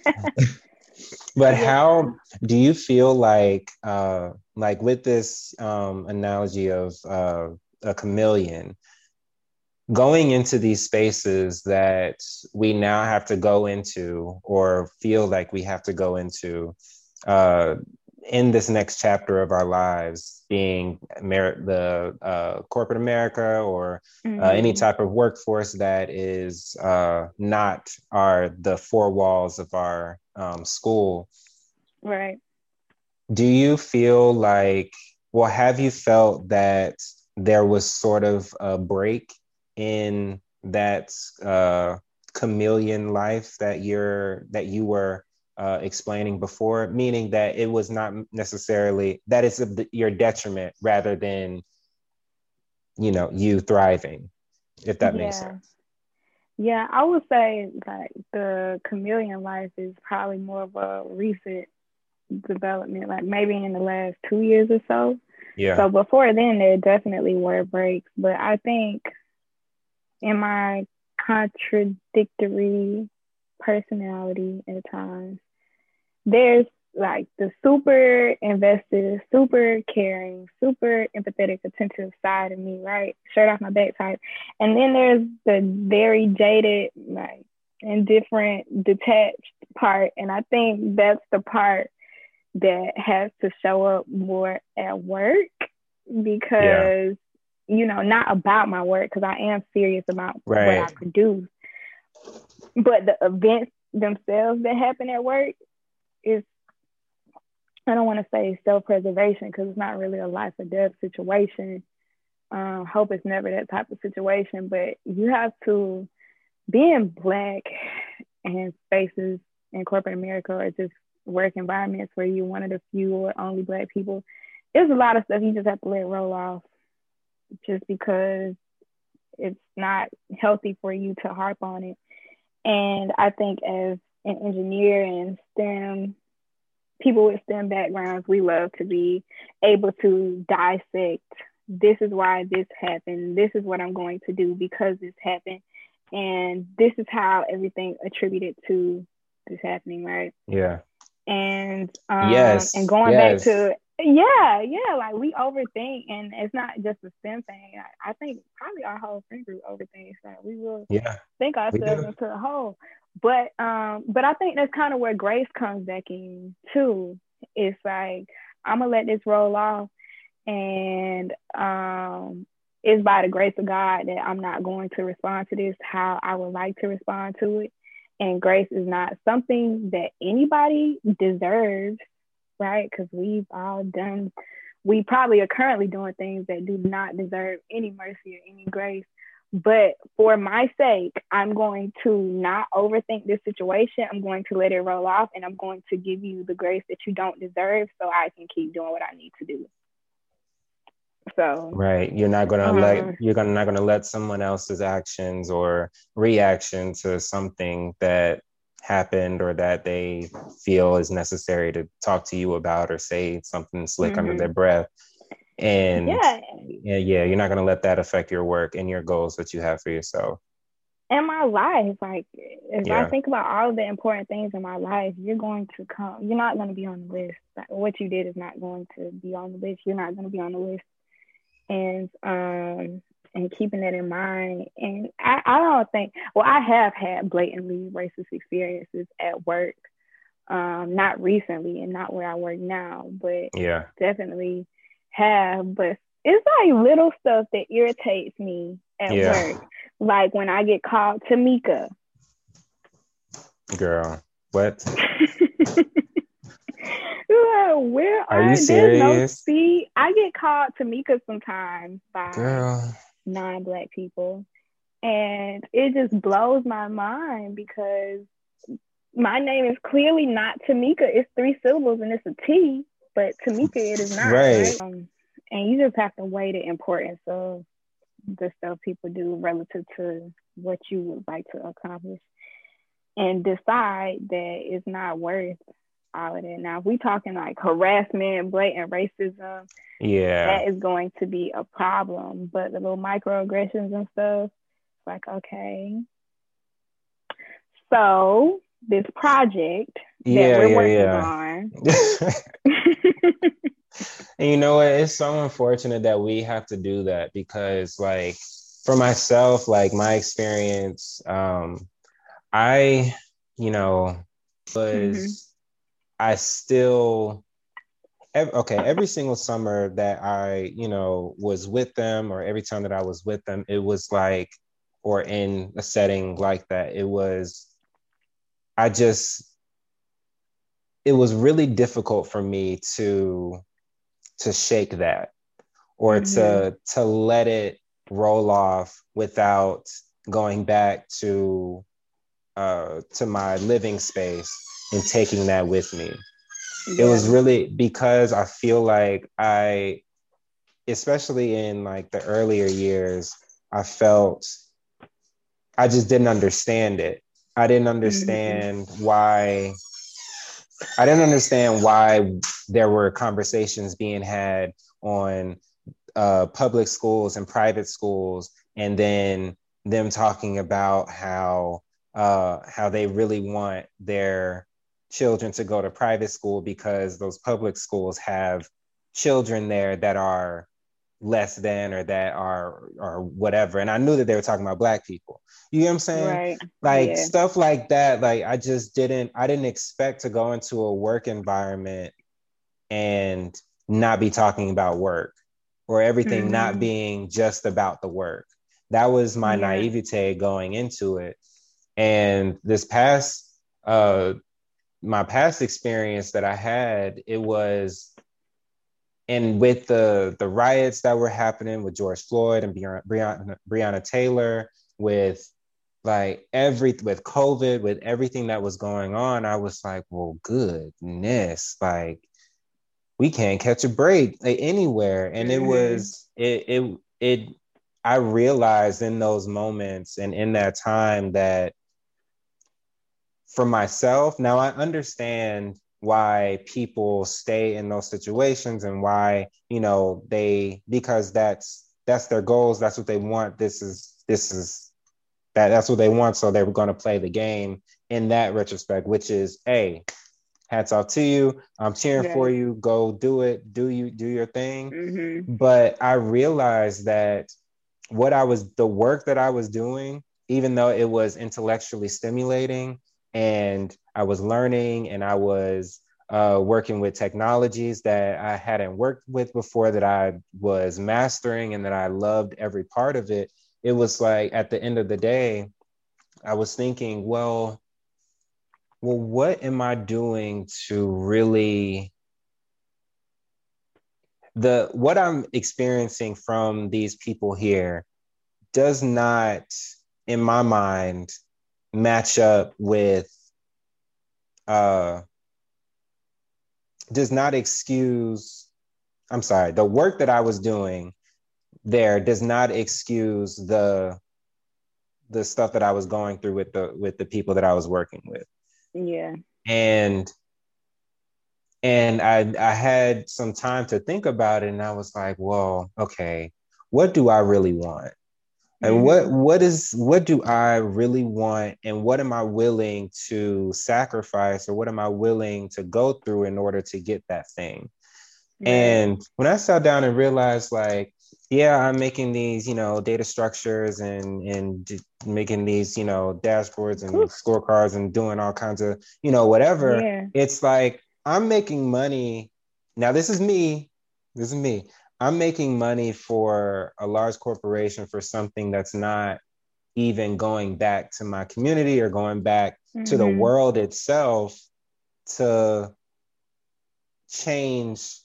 But Yeah. how do you feel like with this analogy of a chameleon, going into these spaces that we now have to go into or feel like we have to go into in this next chapter of our lives, being the corporate America or any type of workforce that is not the four walls of our school. Right. Do you feel like, well, have you felt that there was sort of a break in that chameleon life that you were explaining before, meaning that it was not necessarily that it's your detriment rather than, you thriving, if that makes sense? Yeah, I would say like the chameleon life is probably more of a recent development, like maybe in the last 2 years or so. Yeah. So before then, there definitely were breaks, but I think in my contradictory personality at times, there's like the super invested, super caring, super empathetic, attentive side of me, right? Shirt off my back type. And then there's the very jaded, like indifferent, detached part. And I think that's the part that has to show up more at work because, not about my work, because I am serious about what I produce. But the events themselves that happen at work is, I don't want to say self-preservation because it's not really a life or death situation. Hope it's never that type of situation, but you have to, being Black and spaces in corporate America or just work environments where you're one of the few or only Black people, there's a lot of stuff you just have to let roll off just because it's not healthy for you to harp on it. And I think as an engineer and STEM, people with STEM backgrounds, we love to be able to dissect, this is why this happened, this is what I'm going to do because this happened, and this is how everything attributed to this happening, right? Yeah. And yes. And going back to like we overthink, and it's not just a STEM thing. I think probably our whole friend group overthinks. Like we will think ourselves into a hole. But I think that's kind of where grace comes back in too. It's like, I'm gonna let this roll off, and it's by the grace of God that I'm not going to respond to this how I would like to respond to it. And grace is not something that anybody deserves, right? Because we probably are currently doing things that do not deserve any mercy or any grace. But for my sake, I'm going to not overthink this situation. I'm going to let it roll off, and I'm going to give you the grace that you don't deserve so I can keep doing what I need to do. So right, you're not gonna not gonna let someone else's actions or reaction to something that happened or that they feel is necessary to talk to you about or say something slick under their breath. And you're not going to let that affect your work and your goals that you have for yourself. And my life, like if I think about all of the important things in my life, you're not going to be on the list. Like, what you did is not going to be on the list. You're not going to be on the list. And keeping that in mind. And I don't think, well, I have had blatantly racist experiences at work. Not recently and not where I work now, but definitely have. But it's like little stuff that irritates me at work. Like when I get called Tamika. Girl, what? Where are you serious? No C. I get called Tamika sometimes by non-Black people, and it just blows my mind because my name is clearly not Tamika. It's 3 syllables and it's a T, but Tamika it is not. Right? And you just have to weigh the importance of the stuff people do relative to what you would like to accomplish, and decide that it's not worth all of that. Now, if we talking like harassment, blatant racism, that is going to be a problem. But the little microaggressions and stuff, it's like, okay. So this project that we're working on. And you know what? It's so unfortunate that we have to do that because, like, For myself, like my experience, I, you know, Mm-hmm. was, I still, okay, every single summer that I, was with them, or every time that I was with them, it was like, or in a setting like that, I just, it was really difficult for me to shake that, or Mm-hmm. to let it roll off without going back to my living space and taking that with me. It Yeah. was really because I feel like especially in like the earlier years, I felt I just didn't understand it. I didn't Mm-hmm. understand why I didn't understand why there were conversations being had on public schools and private schools, and then them talking about how they really want their children to go to private school because those public schools have children there that are less than, or that are or whatever. And I knew that they were talking about Black people. You know what I'm saying? Right. Like Yeah. stuff like that. Like I didn't expect to go into a work environment and not be talking about work, or everything not Mm-hmm. being just about the work. That was my Yeah. naivete going into it. And uh, my past experience that I had, it was, and with the riots that were happening with George Floyd and Breonna Taylor, with with COVID, with everything that was going on, I was like, well, goodness, like we can't catch a break anywhere. And it Mm-hmm. was it I realized in those moments and in that time that for myself, now I understand why people stay in those situations, and why, because that's their goals, that's what they want. That's what they want, so they were going to play the game in that retrospect, which is, hey, hats off to you. I'm cheering for Right. you. Go do it. Do your thing. Mm-hmm. But I realized that the work that I was doing, even though it was intellectually stimulating and I was learning, and I was working with technologies that I hadn't worked with before, that I was mastering and that I loved every part of it. It was like at the end of the day, I was thinking, well, what am I doing to really what I'm experiencing from these people here does not, in my mind, match up with uh does not excuse I'm sorry, the work that I was doing there does not excuse the stuff that I was going through with the people that I was working with. Yeah. And I had some time to think about it, and I was like, well, okay, what do I really want? And Mm-hmm. what do I really want, and what am I willing to sacrifice, or what am I willing to go through in order to get that thing? Right. And when I sat down and realized, like, yeah, I'm making these, data structures, and making these, dashboards and Whew. scorecards, and doing all kinds of, whatever. Yeah. It's like I'm making money. Now, this is me. This is me. I'm making money for a large corporation for something that's not even going back to my community, or going back to the Mm-hmm. world itself to change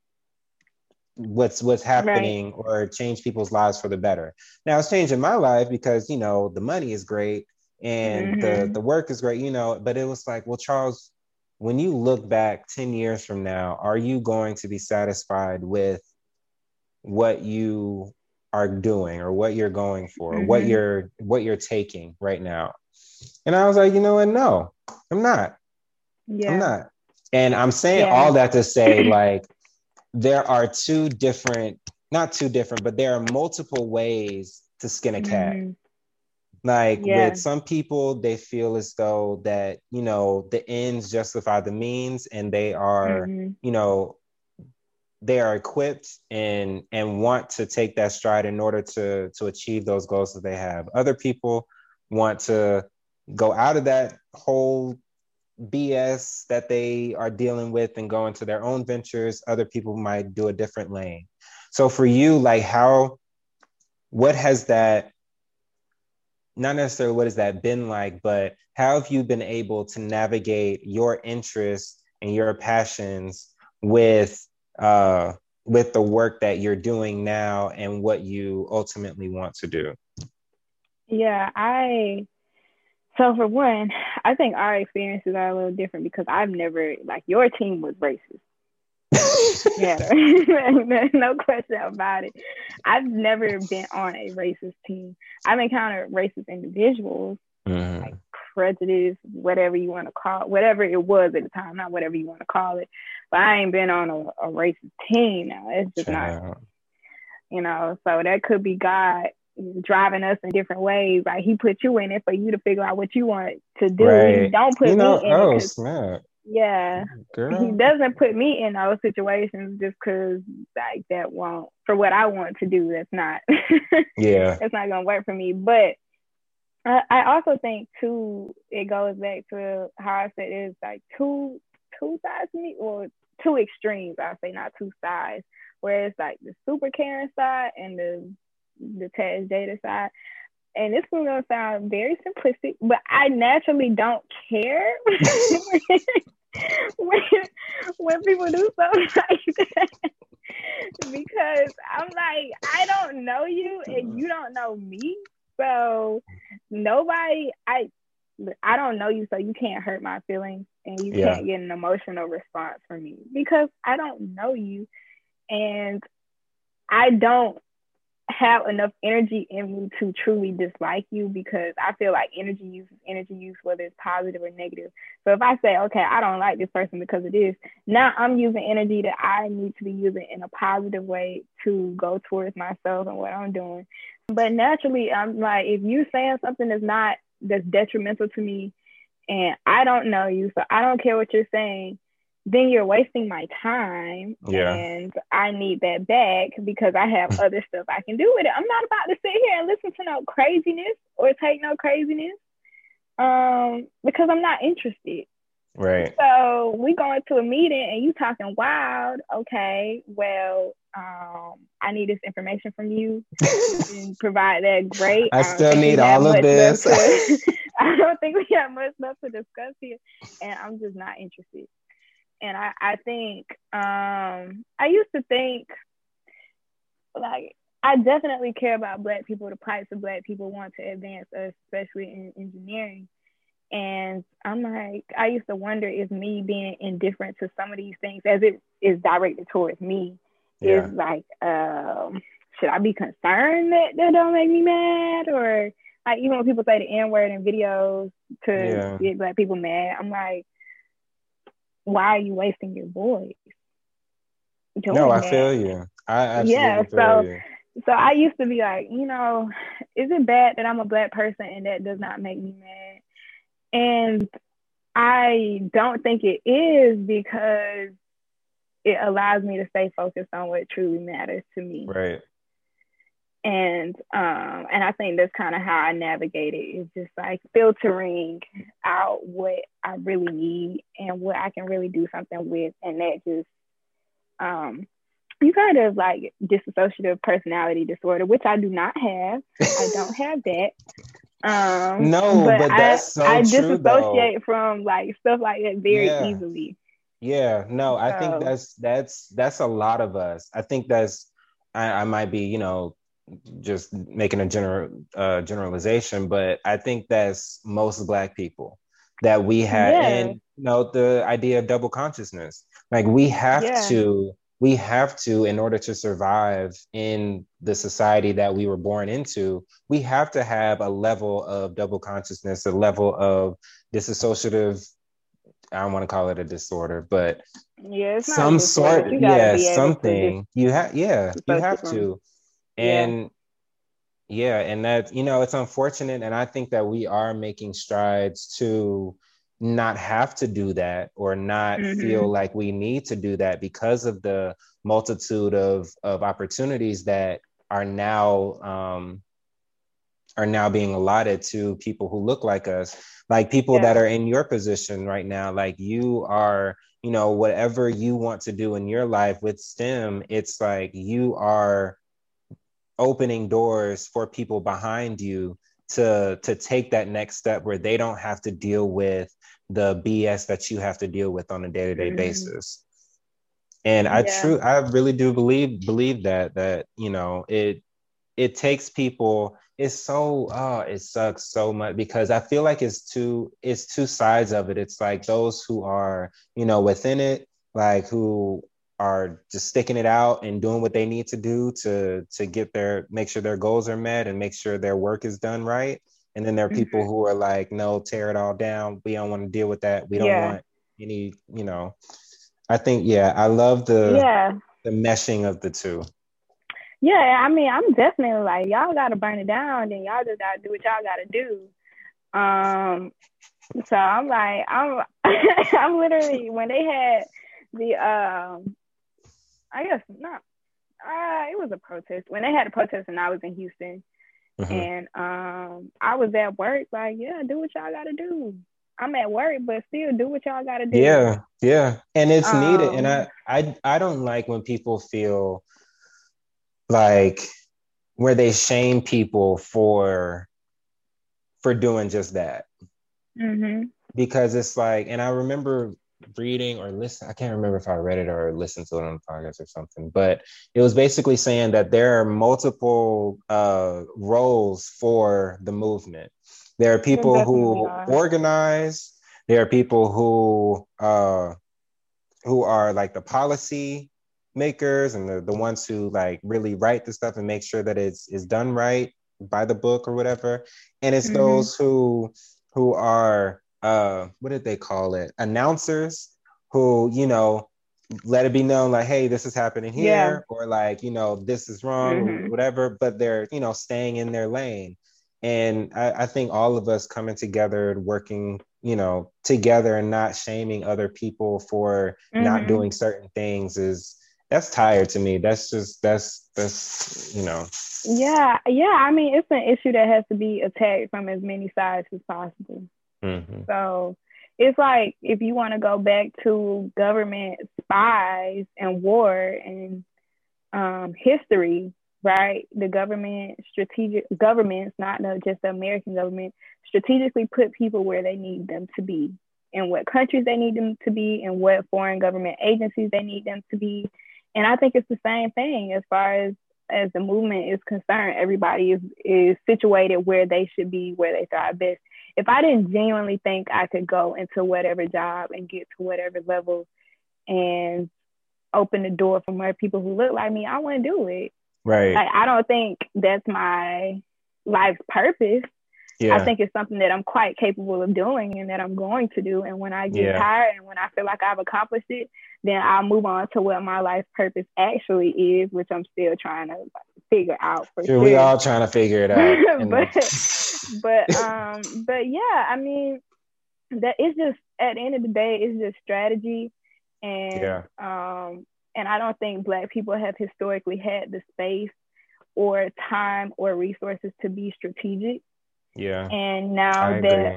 what's Right. happening, or change people's lives for the better. Now it's changing my life because the money is great, and Mm-hmm. the work is great, but it was like, well, Charles, when you look back 10 years from now, are you going to be satisfied with what you are doing, or what you're going for, Mm-hmm. what you're taking right now? And I was like, you know what, no, I'm not. I'm Yeah. not. And I'm saying Yeah. all that to say, like, there are not two different, but there are multiple ways to skin a cat. Mm-hmm. Like with Yeah. some people, they feel as though that, the ends justify the means, and they are, Mm-hmm. you know, they are equipped and want to take that stride in order to achieve those goals that they have. Other people want to go out of that whole BS that they are dealing with and go into their own ventures. Other people might do a different lane. So for you, like what has that, not necessarily what has that been like, but how have you been able to navigate your interests and your passions with the work that you're doing now and what you ultimately want to do? Yeah, so for one, I think our experiences are a little different because I've never, like, your team was racist. Yeah, no question about it. I've never been on a racist team. I've encountered racist individuals, like prejudice, whatever you want to call it, whatever it was at the time, not whatever you want to call it. But I ain't been on a racist team now. It's just not, so that could be God driving us in different ways. Like, he put you in it for you to figure out what you want to do. Right. He don't put me in oh, it. Snap. Yeah, Girl. He doesn't put me in those situations just because, like, that won't, for what I want to do, that's not, it's not gonna work for me. But I also think too, it goes back to how I said it's like two sides to me, or two extremes. I say, not two sides, where it's like the super Karen side and the Taz Jada side. And this is gonna sound very simplistic, but I naturally don't care when people do something like that, because I'm like, I don't know you and you don't know me, so I don't know you, so you can't hurt my feelings and you can't get an emotional response from me because I don't know you, and I don't have enough energy in me to truly dislike you, because I feel like energy use, whether it's positive or negative. So if I say, okay, I don't like this person because of this, now I'm using energy that I need to be using in a positive way to go towards myself and what I'm doing. But naturally, I'm like, if you're saying something that's detrimental to me and I don't know you, so I don't care what you're saying, then you're wasting my time, and I need that back because I have other stuff I can do with it. I'm not about to sit here and listen to no craziness or take no craziness because I'm not interested. Right. So we go into a meeting and you talking wild. Okay, well, I need this information from you and provide that. Great. I still need all of this. I don't think we have much enough to discuss here, and I'm just not interested. And I think, I used to think, like, I definitely care about Black people, the types of Black people want to advance, especially in engineering. And I'm like, I used to wonder if me being indifferent to some of these things, as it is directed towards me, is like, should I be concerned that don't make me mad? Or, like, even when people say the N-word in videos to get Black people mad, I'm like, why are you wasting your voice? I feel you. I absolutely feel you. So I used to be like, is it bad that I'm a Black person and that does not make me mad? And I don't think it is, because it allows me to stay focused on what truly matters to me. Right. And I think that's kind of how I navigate it. It's just like filtering out what I really need and what I can really do something with. And that just, you kind of like dissociative personality disorder, which I do not have. I don't have that. No, but that's so I true, disassociate from like stuff like that very easily. Yeah, no, I think that's a lot of us. I think I might be, just making a generalization, but I think that's most Black people, that we have, and the idea of double consciousness. Like, we have to, in order to survive in the society that we were born into, we have to have a level of double consciousness, a level of dissociative, I don't want to call it a disorder, but some sort, something. You have to. And and that, it's unfortunate. And I think that we are making strides to not have to do that or not feel like we need to do that because of the multitude of opportunities that are now being allotted to people who look like us, like people that are in your position right now. Like you are, you know, whatever you want to do in your life with STEM, it's like you are opening doors for people behind you to take that next step where they don't have to deal with the BS that you have to deal with on a day-to-day basis. And I really do believe that, you know, it takes people, it's so, it sucks so much because I feel like it's two sides of it. It's like those who are, you know, within it, like who are just sticking it out and doing what they need to do to make sure their goals are met and make sure their work is done right. And then there are people who are like, no, tear it all down. We don't want to deal with that. We don't want any, you know, I think, I love the meshing of the two. Yeah, I mean, I'm definitely like, y'all got to burn it down, then y'all just got to do what y'all got to do. So I'm like, I'm literally, when they had the, I guess not, it was a protest. When they had a protest and I was in Houston, and I was at work, like, do what y'all got to do. I'm at work, but still do what y'all got to do. Yeah. And it's needed. And I don't like when people feel like where they shame people for doing just that. Because it's like, and I remember reading or listen, I can't remember if I read it or listened to it on the podcast or something, but it was basically saying that there are multiple roles for the movement. There are people who organize, there are people who are like the policy makers and the ones who like really write the stuff and make sure that it's done right by the book or whatever. And it's those who are what did they call it? Announcers who, you know, let it be known like, hey, this is happening here, or like, you know, this is wrong or whatever, but they're, you know, staying in their lane. And I think all of us coming together and working, you know, together and not shaming other people for not doing certain things that's tired to me. That's you know. Yeah. I mean, it's an issue that has to be attacked from as many sides as possible. So it's like, if you want to go back to government spies and war and history, right? The governments, not just the American government, strategically put people where they need them to be, in what countries they need them to be, and what foreign government agencies they need them to be. And I think it's the same thing as far as the movement is concerned. Everybody is situated where they should be, where they thrive best. If I didn't genuinely think I could go into whatever job and get to whatever level and open the door for more people who look like me, I wouldn't do it. Right. Like, I don't think that's my life's purpose. I think it's something that I'm quite capable of doing and that I'm going to do. And when I get tired and when I feel like I've accomplished it, then I'll move on to what my life's purpose actually is, which I'm still trying to figure out for sure. We all trying to figure it out. but yeah, I mean, that it's just, at the end of the day, it's just strategy. And and I don't think Black people have historically had the space or time or resources to be strategic. And now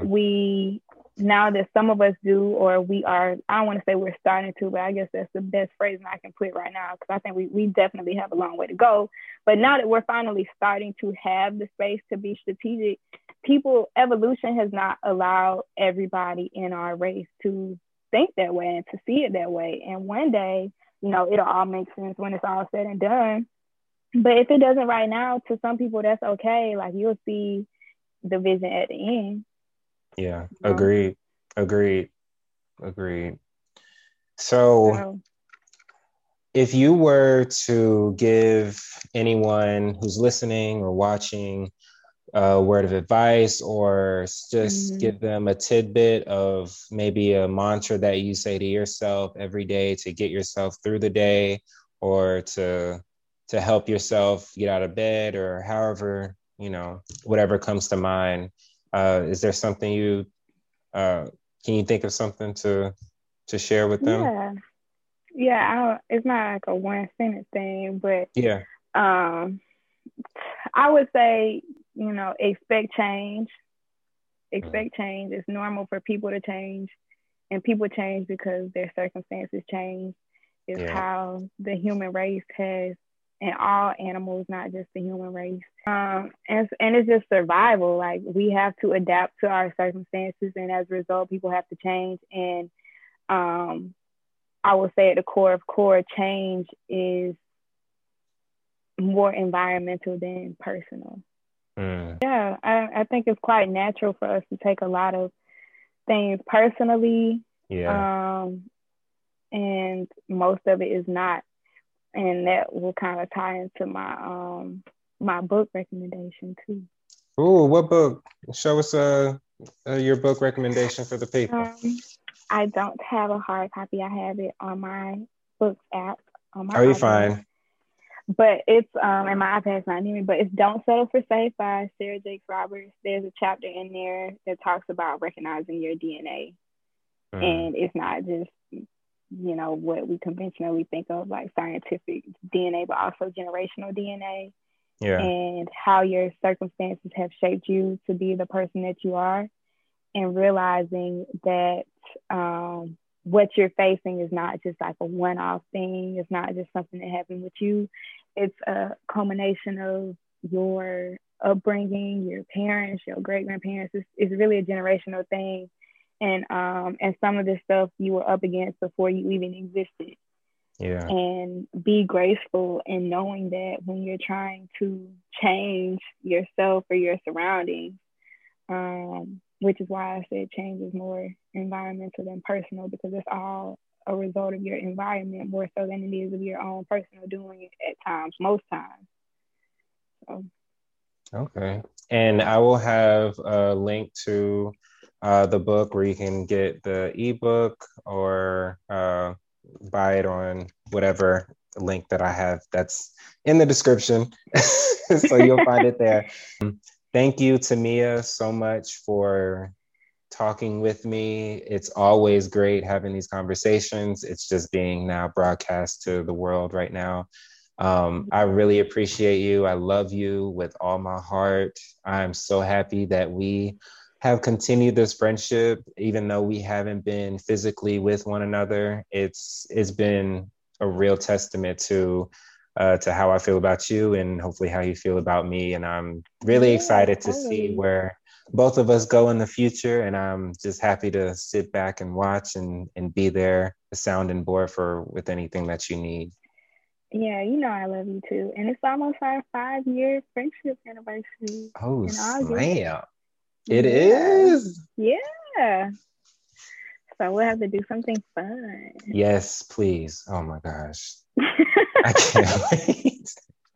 that some of us do, or we are, I don't want to say we're starting to, but I guess that's the best phrase I can put right now, because I think we definitely have a long way to go. But now that we're finally starting to have the space to be strategic, evolution has not allowed everybody in our race to think that way and to see it that way. And one day, you know, it'll all make sense when it's all said and done. But if it doesn't right now, to some people, that's okay. Like, you'll see the vision at the end. Yeah, agreed. So if you were to give anyone who's listening or watching a word of advice, or just give them a tidbit of maybe a mantra that you say to yourself every day to get yourself through the day, or to help yourself get out of bed, or however, you know, whatever comes to mind, is there something you Can you think of something to share with them? It's not like a one sentence thing, but Yeah. I would say, expect change. Expect change. It's normal for people to change, and people change because their circumstances change. It's how the human race has, and all animals, not just the human race. And it's just survival. Like, we have to adapt to our circumstances, and as a result, people have to change. And I would say at the core change is more environmental than personal. Yeah, I think it's quite natural for us to take a lot of things personally. And most of it is not. And that will kind of tie into my my book recommendation too. Ooh, what book? Show us your book recommendation for the people. I don't have a hard copy. I have it on my books app. On my you're fine. But it's and my iPad's not near me. But it's "Don't Settle for Safe" by Sarah Jakes Roberts. There's a chapter in there that talks about recognizing your DNA, and it's not just what we conventionally think of like scientific DNA, but also generational DNA. And how your circumstances have shaped you to be the person that you are, and realizing that what you're facing is not just like a one-off thing. It's not just something that happened with you. It's a culmination of your upbringing, your parents, your great-grandparents. It's really a generational thing. And some of this stuff you were up against before you even existed. And be graceful in knowing that when you're trying to change yourself or your surroundings, which is why I said change is more environmental than personal, because it's all a result of your environment more so than it is of your own personal doing at times, most times. So. Okay. And I will have a link to the book where you can get the ebook or buy it on whatever link that I have that's in the description. So you'll find it there. Thank you, Tamia, so much for talking with me. It's always great having these conversations. It's just being now broadcast to the world right now. I really appreciate you. I love you with all my heart. I'm so happy that we have continued this friendship, even though we haven't been physically with one another. It's been a real testament to how I feel about you, and hopefully how you feel about me. And I'm really excited to see where both of us go in the future. And I'm just happy to sit back and watch and be there, a sounding board with anything that you need. Yeah, I love you too. And it's almost our 5-year friendship anniversary. Oh, snap. It is? Yeah. So we'll have to do something fun. Yes, please. Oh my gosh. I can't wait.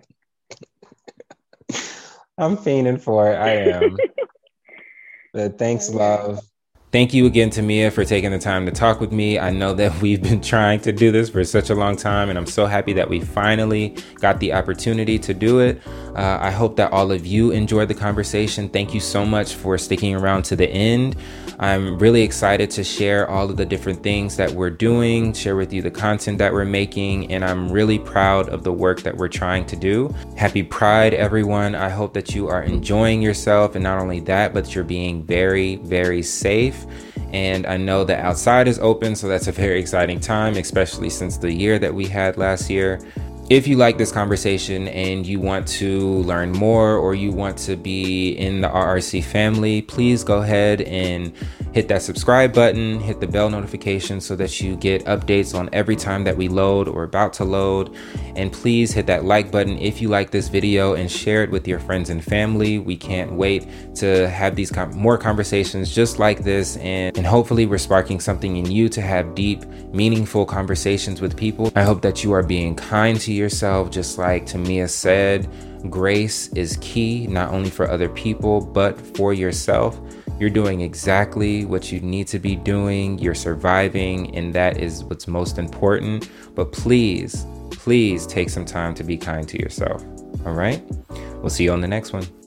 I'm fiending for it. I am. But thanks, love. Thank you again, Tamia, for taking the time to talk with me. I know that we've been trying to do this for such a long time, and I'm so happy that we finally got the opportunity to do it. I hope that all of you enjoyed the conversation. Thank you so much for sticking around to the end. I'm really excited to share all of the different things that we're doing, share with you the content that we're making, and I'm really proud of the work that we're trying to do. Happy Pride, everyone. I hope that you are enjoying yourself, and not only that, but you're being very, very safe. And I know that outside is open, so that's a very exciting time, especially since the year that we had last year. If you like this conversation and you want to learn more, or you want to be in the RRC family, please go ahead and hit that subscribe button, hit the bell notification so that you get updates on every time that we load or about to load. And please hit that like button if you like this video and share it with your friends and family. We can't wait to have these more conversations just like this. And hopefully we're sparking something in you to have deep, meaningful conversations with people. I hope that you are being kind to yourself, just like Tamia said. Grace is key, not only for other people, but for yourself. You're doing exactly what you need to be doing. You're surviving, and that is what's most important. But please take some time to be kind to yourself. All right? We'll see you on the next one.